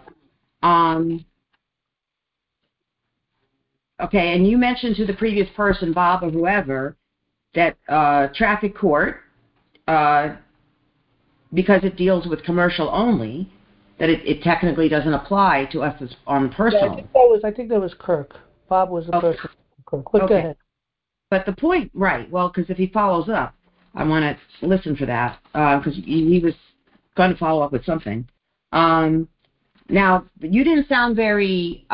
okay, and you mentioned to the previous person, Bob or whoever, that traffic court, because it deals with commercial only, that it technically doesn't apply to us as on personal. Yeah, I think that was Kirk. Bob was the person. Kirk. But go ahead. But the point, right? Well, because if he follows up, I want to listen for that because he was going to follow up with something. Now, you didn't sound very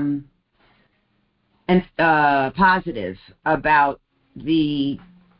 positive about the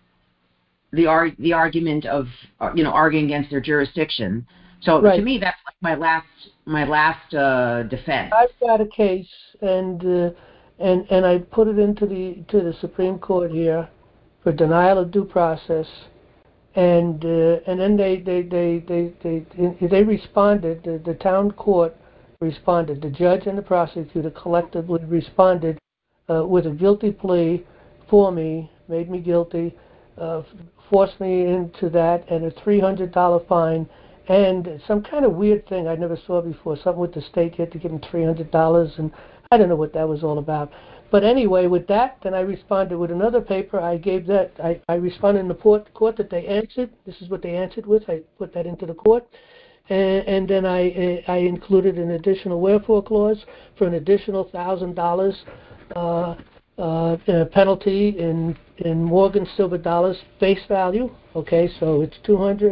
argument of arguing against their jurisdiction. So to me, that's like my last defense. I've got a case, and I put it to the Supreme Court here for denial of due process, and then they responded. The town court responded. The judge and the prosecutor collectively responded with a guilty plea for me, made me guilty, forced me into that, and a $300 fine, and some kind of weird thing I never saw before, something with the state. You had to give them $300, and I don't know what that was all about. But anyway, with that, then I responded with another paper. I gave that, I responded in the court that they answered. This is what they answered with. I put that into the court. And then I included an additional wherefore clause for an additional $1,000 penalty in Morgan silver dollars face value. Okay, so it's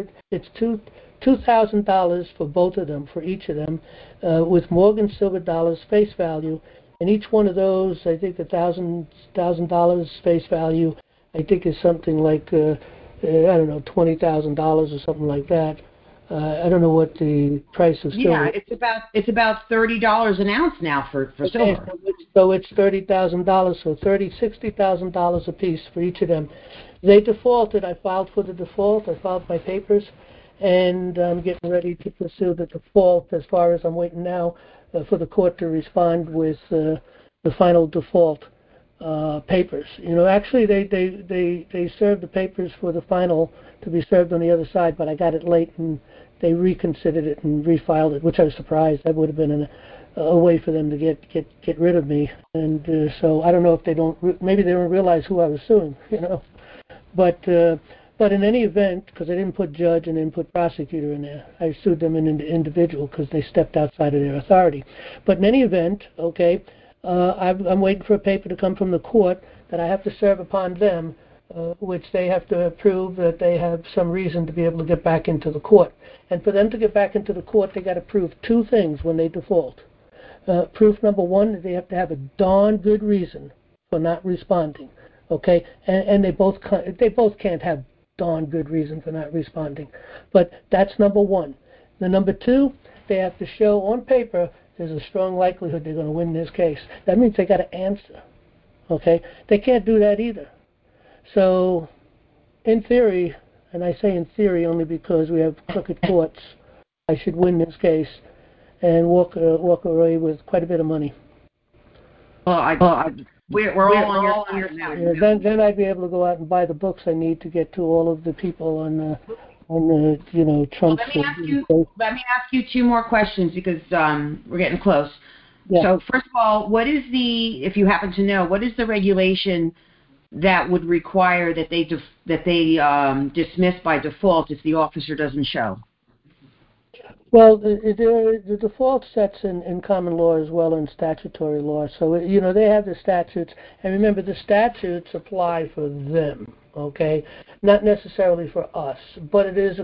$2,000 for both of them, for each of them, with Morgan silver dollars face value. And each one of those, I think $1,000 face value, I think is something like I don't know, $20,000 or something like that. I don't know what the price of silver. Yeah, it's about $30 an ounce now for silver. So it's $30,000, so $60,000 a piece for each of them. They defaulted. I filed for the default. I filed my papers, and I'm getting ready to pursue the default. As far as I'm waiting now for the court to respond with the final default papers. Actually, they served the papers for the final to be served on the other side, but I got it late, and they reconsidered it and refiled it, which I was surprised. That would have been a way for them to get rid of me. And so I don't know if maybe they don't realize who I was suing, But in any event, because I didn't put judge and didn't put prosecutor in there, I sued them in individual because they stepped outside of their authority. But in any event, okay, I'm waiting for a paper to come from the court that I have to serve upon them, which they have to prove that they have some reason to be able to get back into the court. And for them to get back into the court, they got to prove two things when they default. Proof number one, that they have to have a darn good reason for not responding. Okay, and they both can't have darn good reason for not responding. But that's number one. The number two, they have to show on paper there's a strong likelihood they're going to win this case. That means they got to answer. Okay, they can't do that either. So, in theory, and I say in theory only because we have crooked courts, I should win this case and walk away with quite a bit of money. Well, we're all on your side now. Then I'd be able to go out and buy the books I need to get to all of the people on the Trump's. Let me ask you two more questions because we're getting close. Yeah. So first of all, what is if you happen to know, what is the regulation that would require that they dismiss by default if the officer doesn't show? Well, the default sets in common law as well in statutory law. So, they have the statutes. And remember, the statutes apply for them, okay? Not necessarily for us. But it is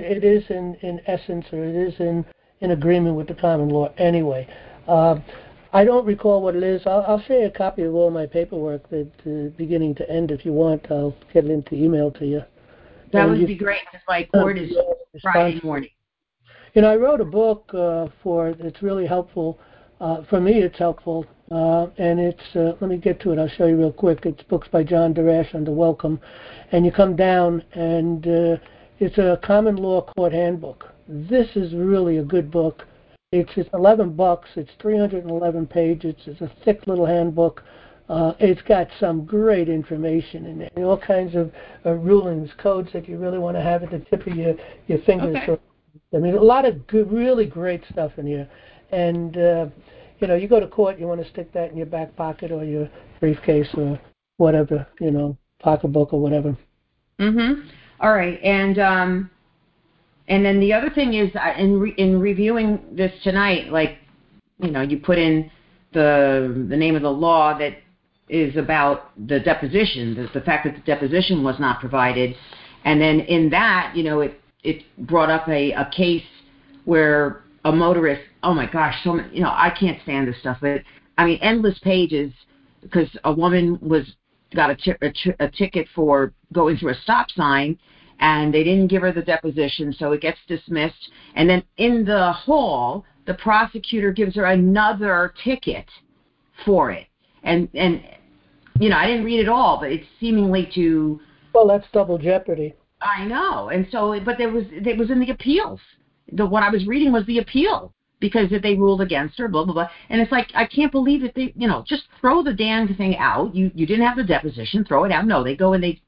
in essence, or it is in agreement with the common law anyway. I don't recall what it is. I'll share a copy of all my paperwork, beginning to end, if you want. I'll get it into email to you. That would be great, because my court is Friday morning. I wrote a book it's really helpful For me, it's helpful, and it's, let me get to it, I'll show you real quick. It's books by John Darash under Welcome, and you come down, and it's a common law court handbook. This is really a good book. It's $11. It's 311 pages. It's a thick little handbook. It's got some great information in it, and all kinds of rulings, codes that you really want to have at the tip of your fingers. Okay. So, I mean, a lot of good, really great stuff in here. And, you go to court, you want to stick that in your back pocket or your briefcase or whatever, pocketbook or whatever. Mm-hmm. All right. And then the other thing is, in reviewing this tonight, you put in the name of the law that is about the deposition, the fact that the deposition was not provided. And then in that, it brought up a case where a motorist, oh my gosh, so many, I can't stand this stuff, but I mean, endless pages, because a woman got a ticket for going through a stop sign, and they didn't give her the deposition, so it gets dismissed. And then in the hall, the prosecutor gives her another ticket for it. And I didn't read it all, but it's seemingly to... Well, that's double jeopardy. I know. And so, but it was in the appeals. What I was reading was the appeal, because they ruled against her, blah, blah, blah. And it's like, I can't believe that they, just throw the damn thing out. You didn't have the deposition, throw it out. No, they go and they,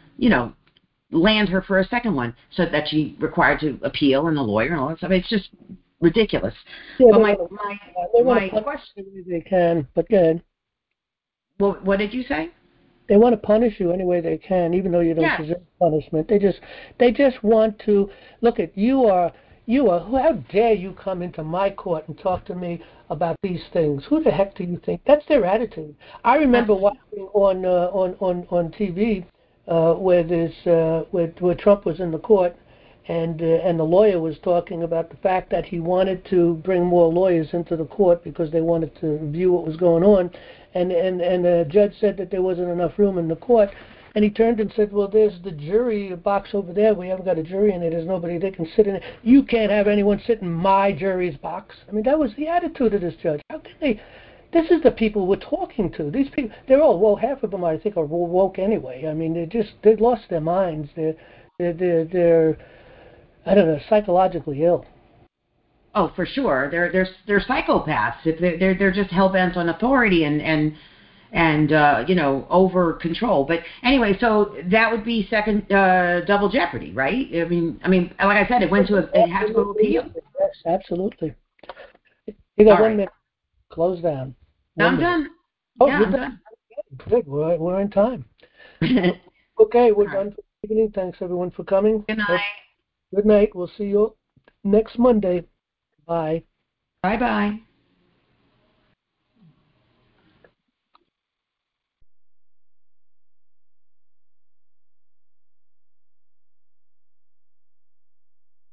land her for a second one, so that she required to appeal and the lawyer and all that stuff. It's just ridiculous. Yeah, but my question, they can, but go ahead. Well, what did you say? They want to punish you any way they can, even though you don't deserve punishment. They just want to look at you are. How dare you come into my court and talk to me about these things? Who the heck do you think? That's their attitude. I remember watching on TV where Trump was in the court, and the lawyer was talking about the fact that he wanted to bring more lawyers into the court because they wanted to view what was going on, and the judge said that there wasn't enough room in the court. And he turned and said, well, there's the jury box over there. We haven't got a jury in it. There's nobody they can sit in it. You can't have anyone sit in my jury's box. I mean, that was the attitude of this judge. How can they? This is the people we're talking to. These people, they're all, well, half of them, I think, are woke anyway. I mean, they've lost their minds. They're I don't know, psychologically ill. Oh, for sure. They're psychopaths. They're just hell-bent on authority and over control. But anyway, so that would be second double jeopardy, right? I mean, like I said, it had to go to appeal. Yes, absolutely. You got All 1 right. minute. Close down. I'm done. Oh, yeah, you're I'm done. Good. We're in time. Okay, we're done for the evening. Thanks everyone for coming. Good night. Good night. We'll see you next Monday. Bye. Bye-bye.